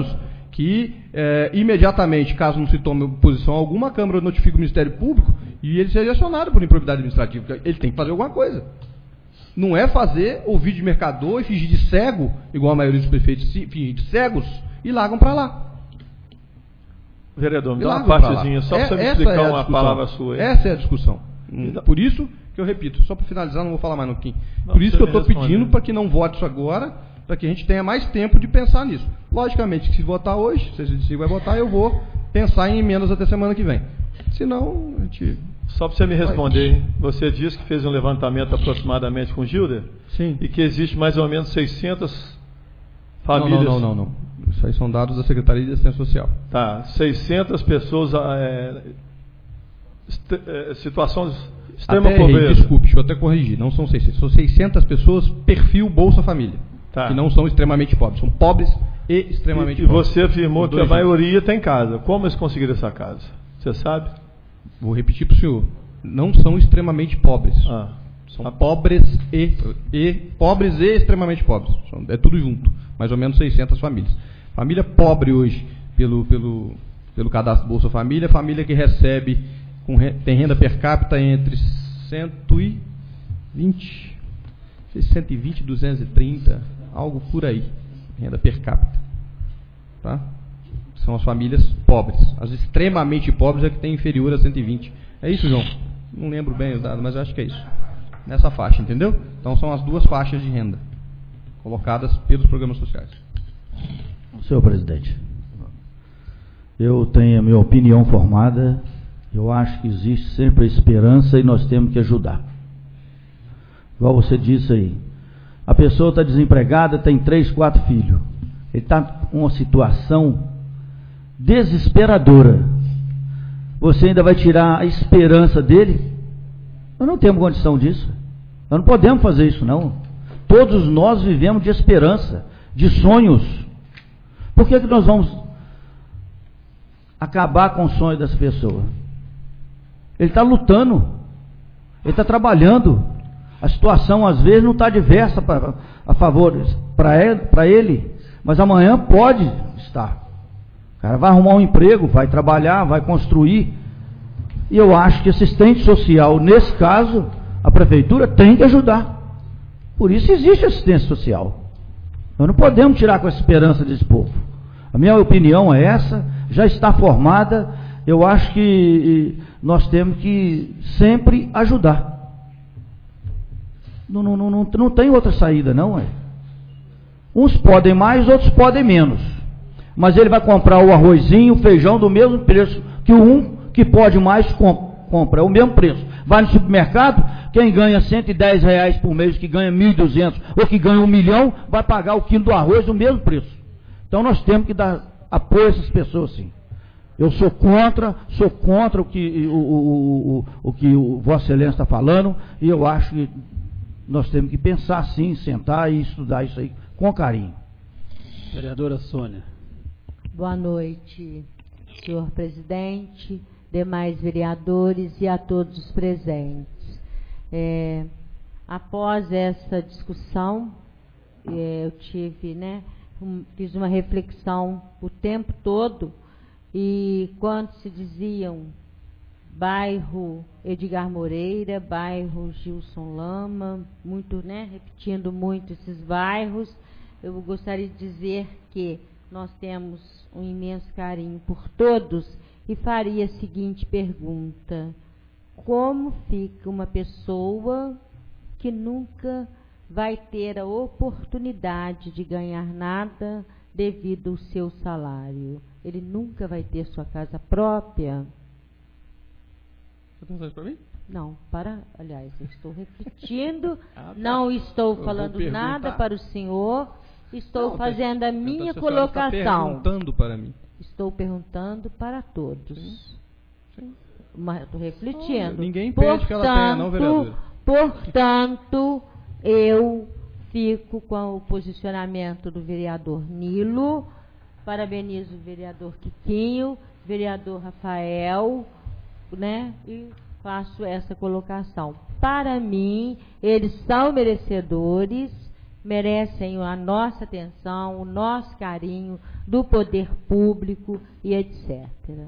que é, imediatamente, caso não se tome posição alguma, a Câmara notifica o Ministério Público e ele seja acionado por improbidade administrativa. Ele tem que fazer alguma coisa. Não é fazer ouvir de mercador e fingir de cego, igual a maioria dos prefeitos fingir de cegos, e largam para lá. Vereador, me dá uma partezinha, só para você me explicar é uma palavra sua aí. Essa é a discussão. Por isso que eu repito, só para finalizar, não vou falar mais no Kim. Por isso que eu estou pedindo para que não vote isso agora, para que a gente tenha mais tempo de pensar nisso. Logicamente, que se votar hoje, se a gente vai votar, eu vou pensar em emendas até semana que vem. Senão, a gente... Só para você me responder, você disse que fez um levantamento aproximadamente com o Gilder? Sim. E que existe mais ou menos seiscentas famílias... Não, não, não, não. Isso aí são dados da Secretaria de Assistência Social. Tá, seiscentas pessoas, é, est- é, situações de extrema até pobreza. Errei, desculpe, deixa eu até corrigir, não são seiscentas, são seiscentas pessoas perfil Bolsa Família, tá. que não são extremamente pobres, são pobres e extremamente e, e pobres. você afirmou Os que a dois maioria tem casa. Como eles conseguiram essa casa? Você sabe? Vou repetir para o senhor, não são extremamente pobres. Ah. São ah. pobres e, e pobres e extremamente pobres. É tudo junto. Mais ou menos seiscentas famílias. Família pobre hoje, pelo, pelo, pelo cadastro Bolsa Família, família que recebe, com, tem renda per capita entre cento e vinte, cento e vinte, duzentos e trinta, algo por aí. Renda per capita. Tá? São as famílias pobres. As extremamente pobres é que tem inferior a cento e vinte. É isso, João? Não lembro bem o dado, mas eu acho que é isso. Nessa faixa, entendeu? Então são as duas faixas de renda colocadas pelos programas sociais. Senhor presidente, eu tenho a minha opinião formada. Eu acho que existe sempre a esperança e nós temos que ajudar. Igual você disse aí, a pessoa está desempregada, tem três, quatro filhos. Ele está com uma situação desesperadora. Você ainda vai tirar a esperança dele? Nós não temos condição disso. Nós não podemos fazer isso, não. Todos nós vivemos de esperança, de sonhos. Por que que nós vamos acabar com o sonho dessa pessoa? Ele está lutando, ele está trabalhando. A situação às vezes não está diversa pra, a favor para ele, para ele, mas amanhã pode estar. O cara vai arrumar um emprego, vai trabalhar, vai construir. E eu acho que assistente social, nesse caso, a prefeitura tem que ajudar. Por isso existe assistência social. Nós não podemos tirar com a esperança desse povo. A minha opinião é essa, já está formada. Eu acho que nós temos que sempre ajudar. Não, não, não, não, não tem outra saída, não é? Uns podem mais, outros podem menos. Mas ele vai comprar o arrozinho, o feijão do mesmo preço que o um que pode mais comp compra, é o mesmo preço. Vai no supermercado, quem ganha cento e dez reais por mês, que ganha mil e duzentos ou que ganha um milhão, vai pagar o quilo do arroz no mesmo preço. Então nós temos que dar apoio a essas pessoas, sim. Eu sou contra, sou contra o que o, o, o, o, que o Vossa Excelência está falando, e eu acho que nós temos que pensar sim, sentar e estudar isso aí com carinho. Vereadora Sônia. Boa noite, senhor presidente, demais vereadores e a todos os presentes. É, após essa discussão, é, eu tive, né, um, fiz uma reflexão o tempo todo, e quando se diziam bairro Edgar Moreira, bairro Gilson Lama, muito, né, repetindo muito esses bairros, eu gostaria de dizer que nós temos um imenso carinho por todos e faria a seguinte pergunta: como fica uma pessoa que nunca vai ter a oportunidade de ganhar nada devido ao seu salário? Ele nunca vai ter sua casa própria? Você está pensando para mim? Não, para, aliás, eu estou refletindo, ah, tá. Não estou falando nada para o senhor, estou não, fazendo a minha a colocação. Está perguntando para mim. Estou perguntando para todos. Sim. Sim. Mas estou refletindo. Oh, ninguém impede portanto, que ela tenha, não, vereadora. Portanto, eu fico com o posicionamento do vereador Nilo. Parabenizo o vereador Quiquinho, vereador Rafael, né? E faço essa colocação. Para mim, eles são merecedores merecem a nossa atenção, o nosso carinho do poder público e etcétera.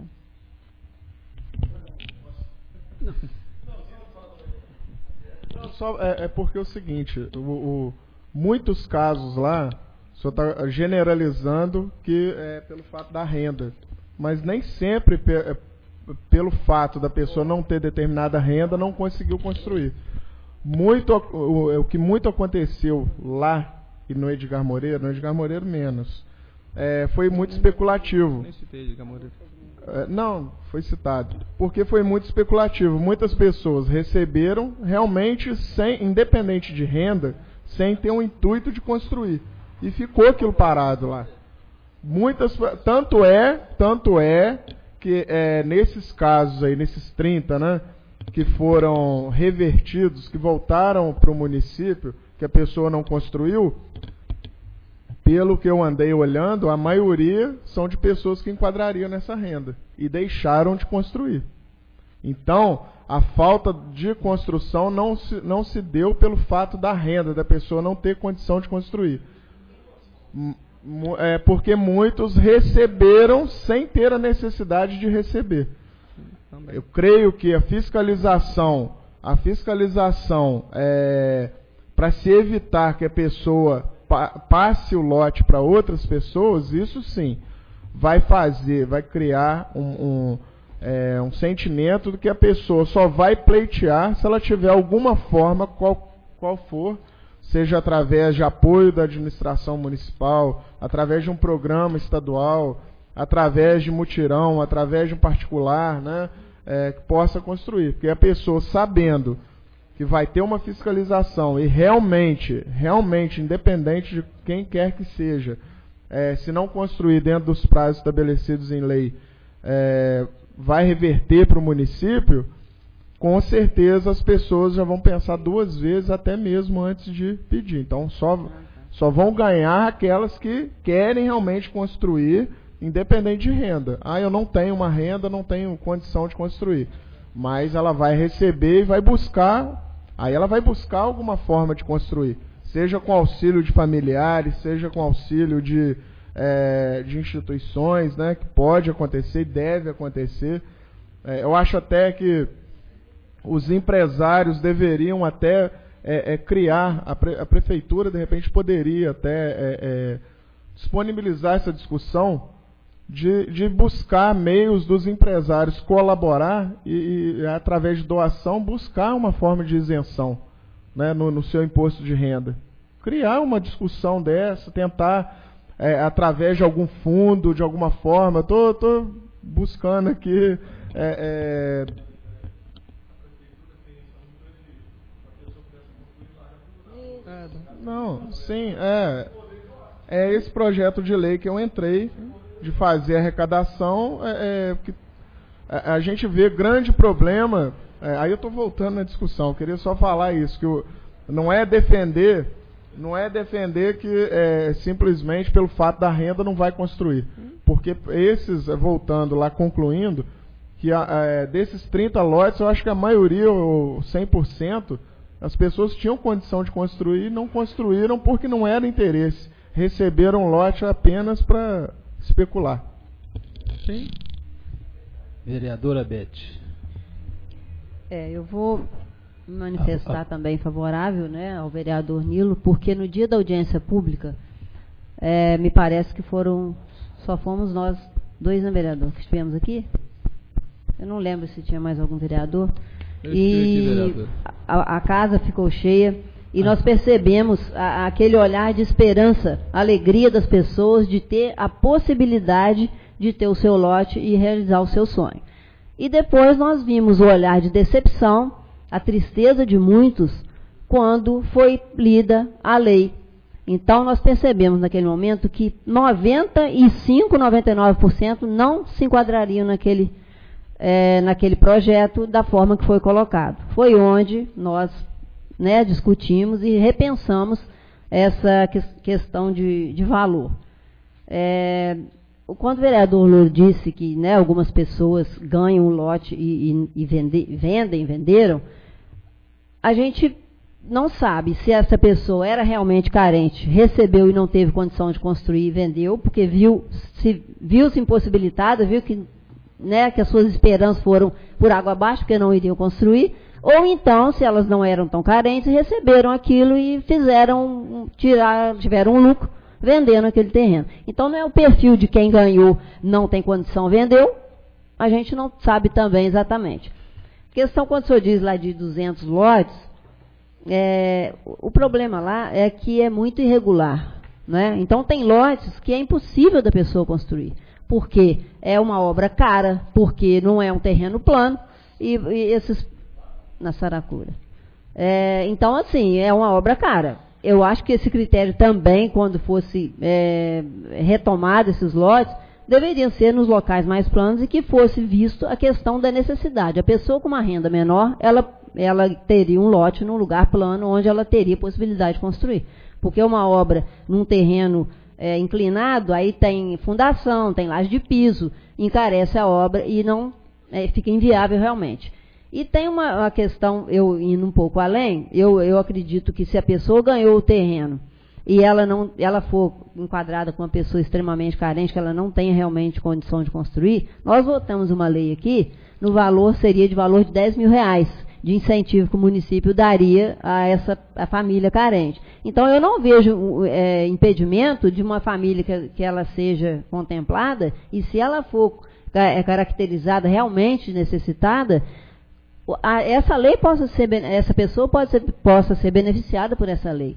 Só, é, é porque é o seguinte, o, o, muitos casos lá, o senhor está generalizando que é pelo fato da renda, mas nem sempre pe, é, pelo fato da pessoa não ter determinada renda não conseguiu construir. Muito, o, o que muito aconteceu lá e no Edgar Moreira, no Edgar Moreira menos, é, foi muito especulativo. Nem citei Edgar Moreira. É, não, foi citado. Porque foi muito especulativo. Muitas pessoas receberam realmente, sem, independente de renda, sem ter um intuito de construir. E ficou aquilo parado lá. Muitas, tanto é, tanto é que é, nesses casos aí, nesses trinta, né, que foram revertidos, que voltaram para o município, que a pessoa não construiu, pelo que eu andei olhando, a maioria são de pessoas que enquadrariam nessa renda e deixaram de construir. Então, a falta de construção não se, não se deu pelo fato da renda, da pessoa não ter condição de construir. É porque muitos receberam sem ter a necessidade de receber. Eu creio que a fiscalização, a fiscalização é, para se evitar que a pessoa passe o lote para outras pessoas, isso sim, vai fazer, vai criar um, um, é, um sentimento de que a pessoa só vai pleitear se ela tiver alguma forma, qual, qual for, seja através de apoio da administração municipal, através de um programa estadual, através de mutirão, através de um particular, né, é, que possa construir. Porque a pessoa sabendo que vai ter uma fiscalização e realmente, realmente, independente de quem quer que seja, é, se não construir dentro dos prazos estabelecidos em lei, é, vai reverter para o município, com certeza as pessoas já vão pensar duas vezes, até mesmo antes de pedir. Então, só, só vão ganhar aquelas que querem realmente construir, independente de renda. Ah, eu não tenho uma renda, não tenho condição de construir. Mas ela vai receber e vai buscar, aí ela vai buscar alguma forma de construir, seja com auxílio de familiares, seja com auxílio de, é, de instituições, né, que pode acontecer e deve acontecer. É, eu acho até que os empresários deveriam até é, é, criar, a, pre, a prefeitura de repente poderia até é, é, disponibilizar essa discussão De, de buscar meios dos empresários colaborar e, e, através de doação, buscar uma forma de isenção, né, no, no seu imposto de renda. Criar uma discussão dessa, tentar, é, através de algum fundo, de alguma forma. Eu tô, tô buscando aqui... É, é, não, sim, é, é esse projeto de lei que eu entrei... de fazer arrecadação, é, é, porque a, a gente vê grande problema, é, aí eu estou voltando na discussão, eu queria só falar isso, que o, não é defender, não é defender que é, simplesmente pelo fato da renda não vai construir, porque esses, voltando lá, concluindo, que a, a, desses trinta lotes, eu acho que a maioria, ou cem por cento, as pessoas tinham condição de construir e não construíram porque não era interesse, receberam lote apenas para especular. Sim. Vereadora Beth. É, eu vou manifestar ah, ah. também favorável, né, ao vereador Nilo, porque no dia da audiência pública, é, me parece que foram, só fomos nós dois, né, vereador, que estivemos aqui. Eu não lembro se tinha mais algum vereador. Eu e aqui, vereador. A, a casa ficou cheia. E nós percebemos a, aquele olhar de esperança, alegria das pessoas de ter a possibilidade de ter o seu lote e realizar o seu sonho. E depois nós vimos o olhar de decepção, a tristeza de muitos, quando foi lida a lei. Então nós percebemos naquele momento que noventa e cinco, noventa e nove por cento não se enquadrariam naquele, é, naquele projeto da forma que foi colocado. Foi onde nós... né, discutimos e repensamos essa que, questão de, de valor. É, quando o vereador Louro disse que, né, algumas pessoas ganham um lote e, e, e vende, vendem, venderam, a gente não sabe se essa pessoa era realmente carente, recebeu e não teve condição de construir e vendeu, porque viu se viu-se impossibilitada, viu que, né, que as suas esperanças foram por água abaixo, porque não iriam construir, ou então, se elas não eram tão carentes, receberam aquilo e fizeram, tirar, tiveram um lucro vendendo aquele terreno. Então, não é o perfil de quem ganhou, não tem condição, vendeu, a gente não sabe também exatamente. A questão, quando o senhor diz lá de duzentos lotes, é, o problema lá é que é muito irregular, né? Então, tem lotes que é impossível da pessoa construir, porque é uma obra cara, porque não é um terreno plano, e, e esses... na Saracura. É, então, assim, é uma obra cara. Eu acho que esse critério também, quando fosse é, retomado esses lotes, deveriam ser nos locais mais planos e que fosse visto a questão da necessidade. A pessoa com uma renda menor, ela, ela teria um lote num lugar plano onde ela teria possibilidade de construir. Porque uma obra num terreno é, inclinado, aí tem fundação, tem laje de piso, encarece a obra e não é, fica inviável realmente. E tem uma, uma questão, eu indo um pouco além, eu, eu acredito que se a pessoa ganhou o terreno e ela, não, ela for enquadrada com uma pessoa extremamente carente, que ela não tenha realmente condição de construir, nós votamos uma lei aqui, no valor, seria de valor de dez mil reais, de incentivo que o município daria a essa a família carente. Então, eu não vejo é, impedimento de uma família que, que ela seja contemplada, e se ela for é, caracterizada realmente necessitada, a, essa lei possa ser, essa pessoa pode ser, possa ser beneficiada por essa lei.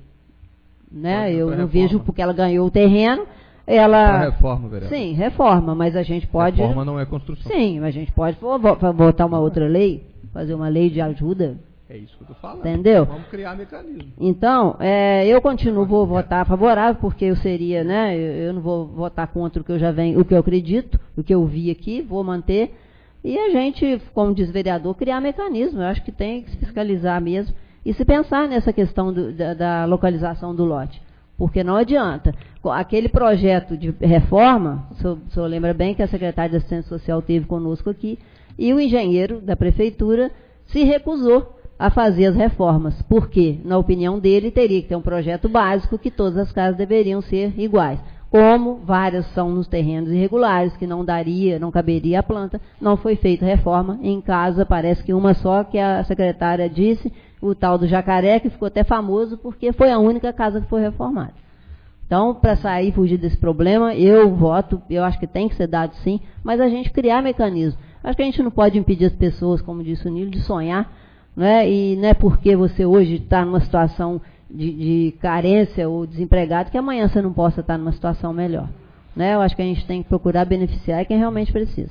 Né? Eu não reforma. Vejo porque ela ganhou o terreno, ela... Para reforma, vereador. Sim, reforma, mas a gente pode... Reforma não é construção. Sim, a gente pode votar uma outra lei, fazer uma lei de ajuda. É isso que eu estou falando. Entendeu? Vamos criar mecanismo. Então, é, eu continuo, vou votar favorável, porque eu seria, né, eu, eu não vou votar contra o que eu já venho, o que eu acredito, o que eu vi aqui, vou manter. E a gente, como diz o vereador, criar mecanismo. Eu acho que tem que se fiscalizar mesmo. E se pensar nessa questão do, da, da localização do lote. Porque não adianta. Aquele projeto de reforma, o senhor, o senhor lembra bem que a secretária de Assistência Social esteve conosco aqui, e o engenheiro da prefeitura se recusou a fazer as reformas. Porque, na opinião dele, teria que ter um projeto básico que todas as casas deveriam ser iguais. Como várias são nos terrenos irregulares, que não daria, não caberia a planta, não foi feita reforma. Em casa, parece que uma só, que a secretária disse, o tal do Jacaré, que ficou até famoso, porque foi a única casa que foi reformada. Então, para sair e fugir desse problema, eu voto, eu acho que tem que ser dado sim, mas a gente criar mecanismo. Acho que a gente não pode impedir as pessoas, como disse o Nilo, de sonhar, né? E não é porque você hoje está numa situação de, de carência ou desempregado que amanhã você não possa estar numa situação melhor. Né? Eu acho que a gente tem que procurar beneficiar quem realmente precisa.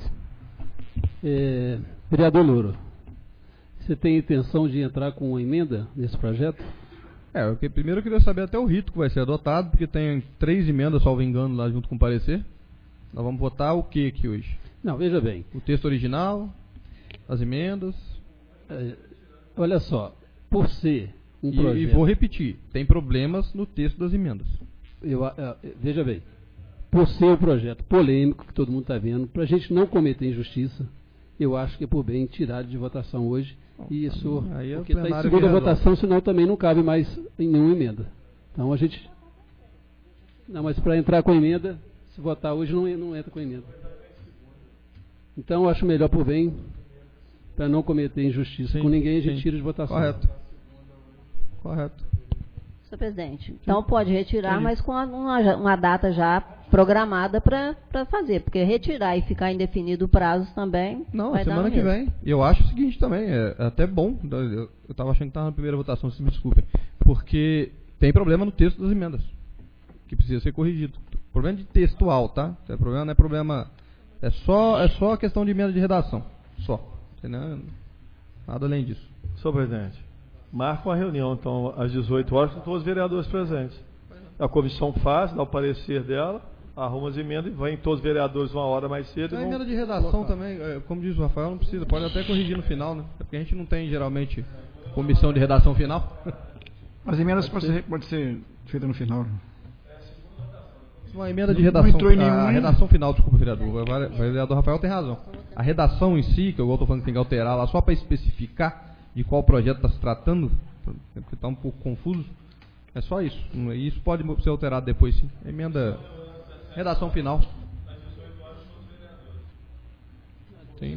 É, vereador Louro, você tem intenção de entrar com uma emenda nesse projeto? É, eu, primeiro eu queria saber até o rito que vai ser adotado, porque tem três emendas, salvo engano, lá junto com o parecer. Nós vamos votar o que aqui hoje? Não, veja bem. O texto original, as emendas... É, olha só, por ser um e, projeto... E vou repetir, tem problemas no texto das emendas. Eu, eu, veja bem, por ser um projeto polêmico, que todo mundo está vendo, para a gente não cometer injustiça, eu acho que é por bem tirar de votação hoje. E isso, aí é porque está em segunda vereador. votação, senão também não cabe mais em nenhuma emenda. Então a gente... Não, mas para entrar com emenda, se votar hoje, não, não entra com emenda. Então eu acho melhor por bem, para não cometer injustiça sim, com ninguém, a gente sim. tira de votação. Correto. Correto. Senhor presidente, então pode retirar, mas com uma, uma data já programada para fazer, porque retirar e ficar indefinido o prazo também. Não, vai semana dar que mesmo. vem. E eu acho o seguinte também, é até bom, eu estava achando que estava na primeira votação, se me desculpem, porque tem problema no texto das emendas, que precisa ser corrigido. Problema de textual, tá? É problema, não é problema, é só, é só questão de emenda de redação, só. Entendeu? Nada além disso. Senhor presidente, marca uma reunião, então, às dezoito horas, com todos os vereadores presentes. A comissão faz, dá o parecer dela, arruma as emendas e vem todos os vereadores uma hora mais cedo. A emenda de redação colocar. Também, como diz o Rafael, não precisa, pode até corrigir no final, né? É porque a gente não tem, geralmente, comissão de redação final. As emendas podem ser, pode ser feitas no final. Uma emenda de redação, não entrou em nenhum, a redação final, desculpa, vereador, o vereador Rafael tem razão. A redação em si, que eu estou falando que tem que alterar lá só para especificar de qual projeto está se tratando, porque está um pouco confuso. É só isso. E isso pode ser alterado depois, sim. Emenda, redação final. Sim.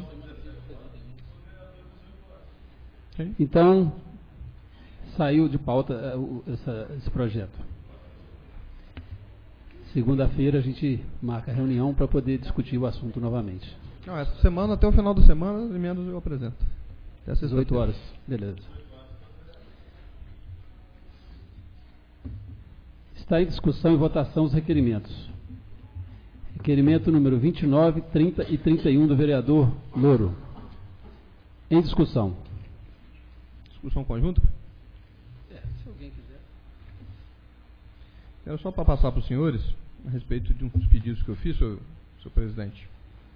Sim. Então, saiu de pauta uh, essa, esse projeto. Segunda-feira a gente marca a reunião para poder discutir o assunto novamente. Não, essa semana, até o final da semana, as emendas eu apresento. Até às dezoito horas. Beleza. Está em discussão e votação os requerimentos. Requerimento número vinte e nove, trinta e trinta e um do vereador Louro. Em discussão. Discussão conjunta? É, se alguém quiser. Era só para passar para os senhores, a respeito de uns pedidos que eu fiz, senhor, senhor presidente.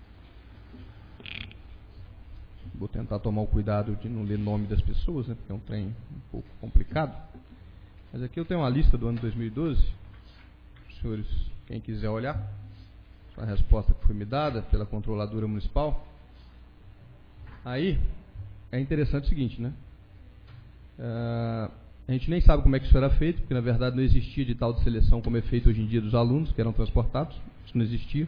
Vou tentar tomar o cuidado de não ler nome das pessoas, né, porque é um trem um pouco complicado. Mas aqui eu tenho uma lista do ano dois mil e doze. Senhores, quem quiser olhar, a resposta que foi me dada pela controladora municipal. Aí, é interessante o seguinte, né? Uh, a gente nem sabe como é que isso era feito, porque na verdade não existia de tal de seleção como é feito hoje em dia dos alunos que eram transportados. Isso não existia.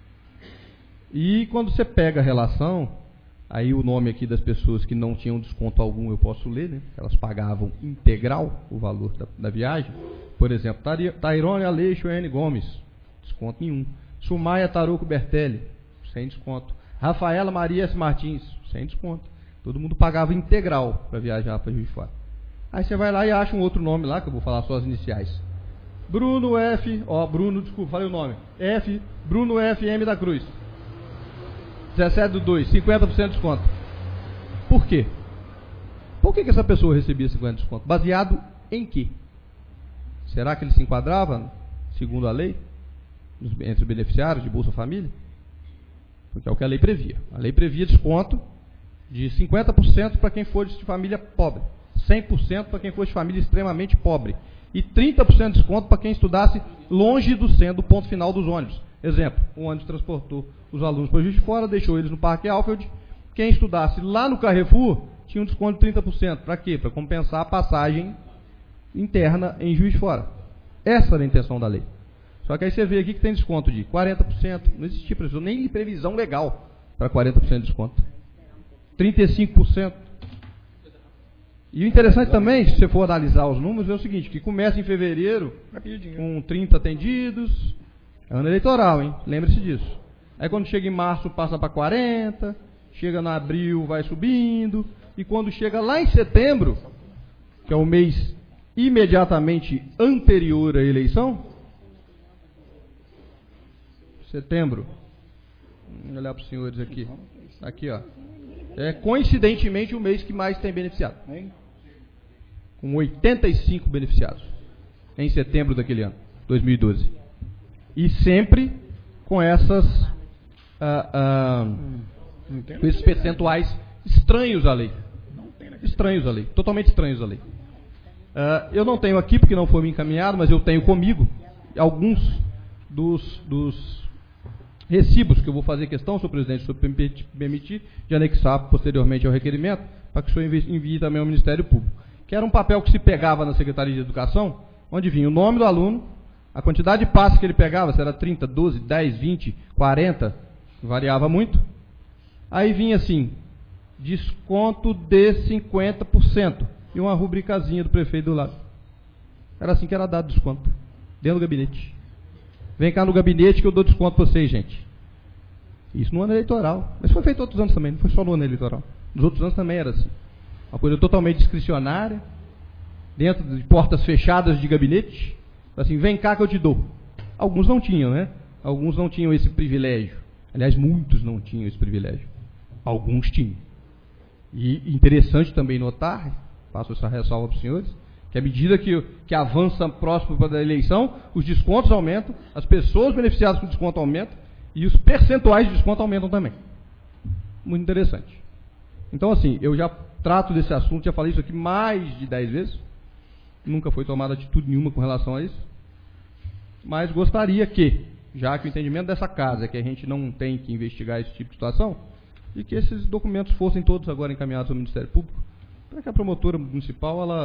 E quando você pega a relação, aí o nome aqui das pessoas que não tinham desconto algum eu posso ler, né? Elas pagavam integral o valor da, da viagem. Por exemplo, Tairone Aleixo N. Gomes, desconto nenhum. Sumaia Taruco Bertelli, sem desconto. Rafaela Maria S. Martins, sem desconto. Todo mundo pagava integral para viajar para Juiz de Fora. Aí você vai lá e acha um outro nome lá, que eu vou falar só as iniciais. Bruno F, ó, Bruno, desculpa, falei o nome. F, Bruno F M da Cruz. dezessete do dois, cinquenta por cento de desconto. Por quê? Por que, que essa pessoa recebia cinquenta por cento de desconto? Baseado em quê? Será que ele se enquadrava, segundo a lei, entre os beneficiários de Bolsa Família? Porque é o que a lei previa. A lei previa desconto de cinquenta por cento para quem for de família pobre, cem por cento para quem for de família extremamente pobre e trinta por cento de desconto para quem estudasse longe do centro, do ponto final dos ônibus. Exemplo, o ônibus transportou os alunos para Juiz de Fora, deixou eles no Parque Alfred. Quem estudasse lá no Carrefour tinha um desconto de trinta por cento. Para quê? Para compensar a passagem interna em Juiz de Fora. Essa era a intenção da lei. Só que aí você vê aqui que tem desconto de quarenta por cento. Não existia previsão, nem previsão legal para quarenta por cento de desconto. trinta e cinco por cento. E o interessante também, se você for analisar os números, é o seguinte, que começa em fevereiro com trinta atendidos. É ano eleitoral, hein? Lembre-se disso. Aí quando chega em março passa para quarenta, chega em abril vai subindo, e quando chega lá em setembro, que é o mês imediatamente anterior à eleição, setembro, vou olhar para os senhores aqui, aqui ó, é coincidentemente o mês que mais tem beneficiado, com oitenta e cinco beneficiados, em setembro daquele ano, dois mil e doze. E sempre com essas ah, ah, com esses percentuais estranhos à lei. Estranhos à lei, totalmente estranhos à lei. Uh, eu não tenho aqui porque não foi me encaminhado, mas eu tenho comigo alguns dos, dos recibos que eu vou fazer questão, senhor presidente, se o senhor me permitir, de anexar posteriormente ao requerimento, para que o senhor envie, envie também ao Ministério Público. Que era um papel que se pegava na Secretaria de Educação, onde vinha o nome do aluno, a quantidade de passes que ele pegava, se era trinta, doze, dez, vinte, quarenta, variava muito. Aí vinha assim, desconto de cinquenta por cento. E uma rubricazinha do prefeito do lado. Era assim que era dado desconto. Dentro do gabinete. Vem cá no gabinete que eu dou desconto para vocês, gente. Isso no ano eleitoral. Mas foi feito outros anos também, não foi só no ano eleitoral. Nos outros anos também era assim. Uma coisa totalmente discricionária. Dentro de portas fechadas de gabinete. Assim, vem cá que eu te dou. Alguns não tinham, né? Alguns não tinham esse privilégio. Aliás, muitos não tinham esse privilégio. Alguns tinham. E interessante também notar, faço essa ressalva para os senhores, que à medida que, que avança próximo da eleição, os descontos aumentam, as pessoas beneficiadas com desconto aumentam, e os percentuais de desconto aumentam também. Muito interessante. Então, assim, eu já trato desse assunto, já falei isso aqui mais de dez vezes, nunca foi tomada atitude nenhuma com relação a isso, mas gostaria que, já que o entendimento dessa casa é que a gente não tem que investigar esse tipo de situação, e que esses documentos fossem todos agora encaminhados ao Ministério Público, para que a promotora municipal ela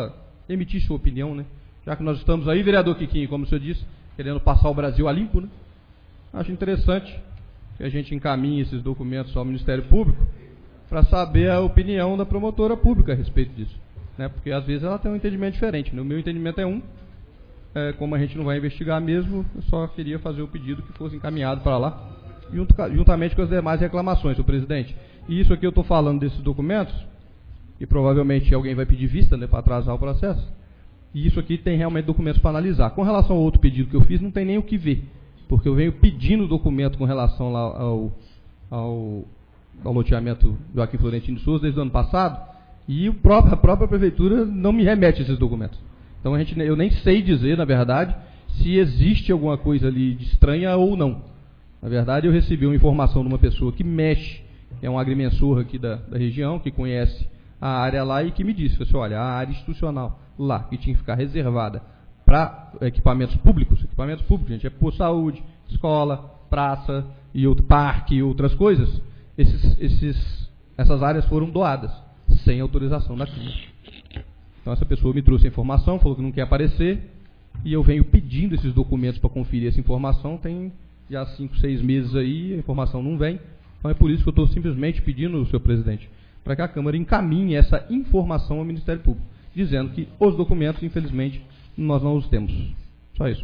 emitir sua opinião, né? Já que nós estamos aí, vereador Quiquinho, como o senhor disse, querendo passar o Brasil a limpo, né? Acho interessante que a gente encaminhe esses documentos ao Ministério Público para saber a opinião da promotora pública a respeito disso, né? Porque às vezes ela tem um entendimento diferente, né? O meu entendimento é um, é, como a gente não vai investigar mesmo, eu só queria fazer o pedido que fosse encaminhado para lá, junto, juntamente com as demais reclamações, senhor presidente. E isso aqui eu estou falando desses documentos, e provavelmente alguém vai pedir vista, né, para atrasar o processo, e isso aqui tem realmente documentos para analisar. Com relação ao outro pedido que eu fiz, não tem nem o que ver, porque eu venho pedindo documento com relação lá ao, ao, ao loteamento Joaquim Florentino de Souza desde o ano passado, e o próprio, a própria prefeitura não me remete esses documentos. Então a gente, eu nem sei dizer, na verdade, se existe alguma coisa ali de estranha ou não. Na verdade, eu recebi uma informação de uma pessoa que mexe, que é um agrimensor aqui da, da região, que conhece a área lá e que me disse, assim, olha, a área institucional lá, que tinha que ficar reservada para equipamentos públicos, equipamentos públicos, gente, é por saúde, escola, praça e outro parque e outras coisas, esses, esses, essas áreas foram doadas, sem autorização da Câmara. Então essa pessoa me trouxe a informação, falou que não quer aparecer, e eu venho pedindo esses documentos para conferir essa informação, tem já cinco, seis meses aí, a informação não vem, então é por isso que eu estou simplesmente pedindo, senhor presidente, para que a Câmara encaminhe essa informação ao Ministério Público, dizendo que os documentos, infelizmente, nós não os temos. Só isso.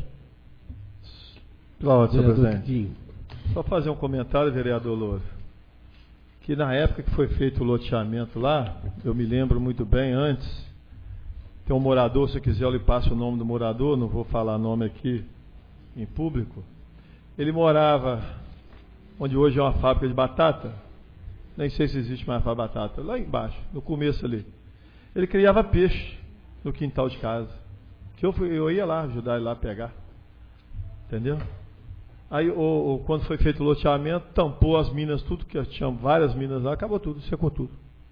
Claro, senhor presidente. Só fazer um comentário, vereador Louro, que na época que foi feito o loteamento lá, eu me lembro muito bem, antes, tem um morador, se quiser eu lhe passo o nome do morador, não vou falar nome aqui em público, ele morava onde hoje é uma fábrica de batata, nem sei se existe mais fábrica de batata, lá embaixo, no começo ali. Ele criava peixe no quintal de casa, que eu, fui, eu ia lá ajudar ele lá a pegar, entendeu? Aí, o, o, quando foi feito o loteamento, tampou as minas, tudo, que tinha várias minas lá, acabou tudo, secou tudo.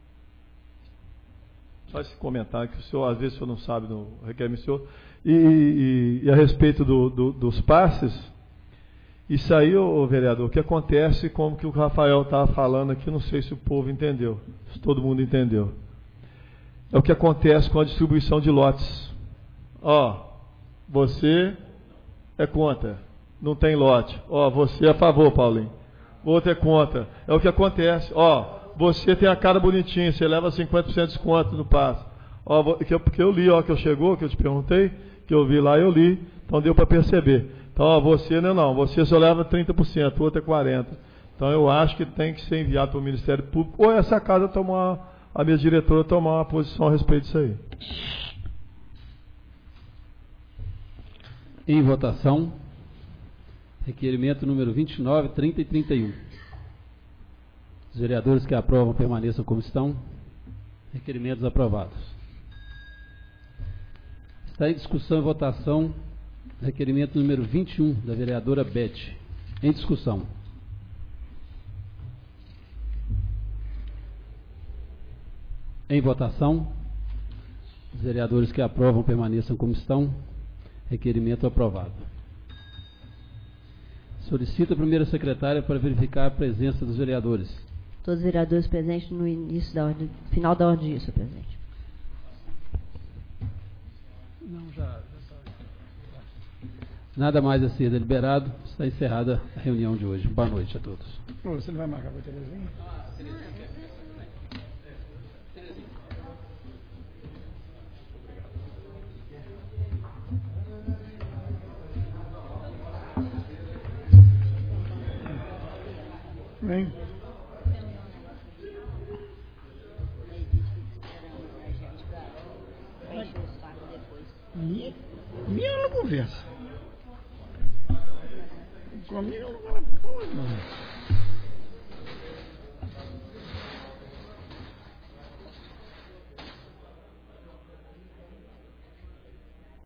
Só esse comentário, que o senhor, às vezes, o senhor não sabe, não requer o senhor. E, e, e a respeito do, do, dos passes, isso aí, ô, vereador, o que acontece, como que o Rafael estava falando aqui, não sei se o povo entendeu, se todo mundo entendeu. É o que acontece com a distribuição de lotes. Ó, você é contra, não tem lote. Ó, você é a favor, Paulinho. Outro é contra. É o que acontece. Ó, você tem a cara bonitinha, você leva cinquenta por cento de desconto no passe. Ó, que eu, porque eu li, ó, que eu chegou, que eu te perguntei, que eu vi lá, eu li, então deu para perceber. Então, ó, você não, não, você só leva trinta por cento, o outro é quarenta por cento. Então, eu acho que tem que ser enviado para o Ministério Público, ou essa casa tomar, a minha diretora tomar uma posição a respeito disso aí. Em votação, requerimento número vinte e nove, trinta e trinta e um. Os vereadores que aprovam permaneçam como estão. Requerimentos aprovados. Está em discussão e votação requerimento número vinte e um, da vereadora Beth. Em discussão. Em votação. Os vereadores que aprovam permaneçam como estão. Requerimento aprovado. Solicito a primeira secretária para verificar a presença dos vereadores. Todos os vereadores presentes no início da ordem, final da ordem, senhor presidente. Não, já, já está. Nada mais a ser deliberado. Está encerrada a reunião de hoje. Boa noite a todos. Você não vai marcar para a Terezinha? Vem. Minha, minha não conversa. Comigo não fala porra, não.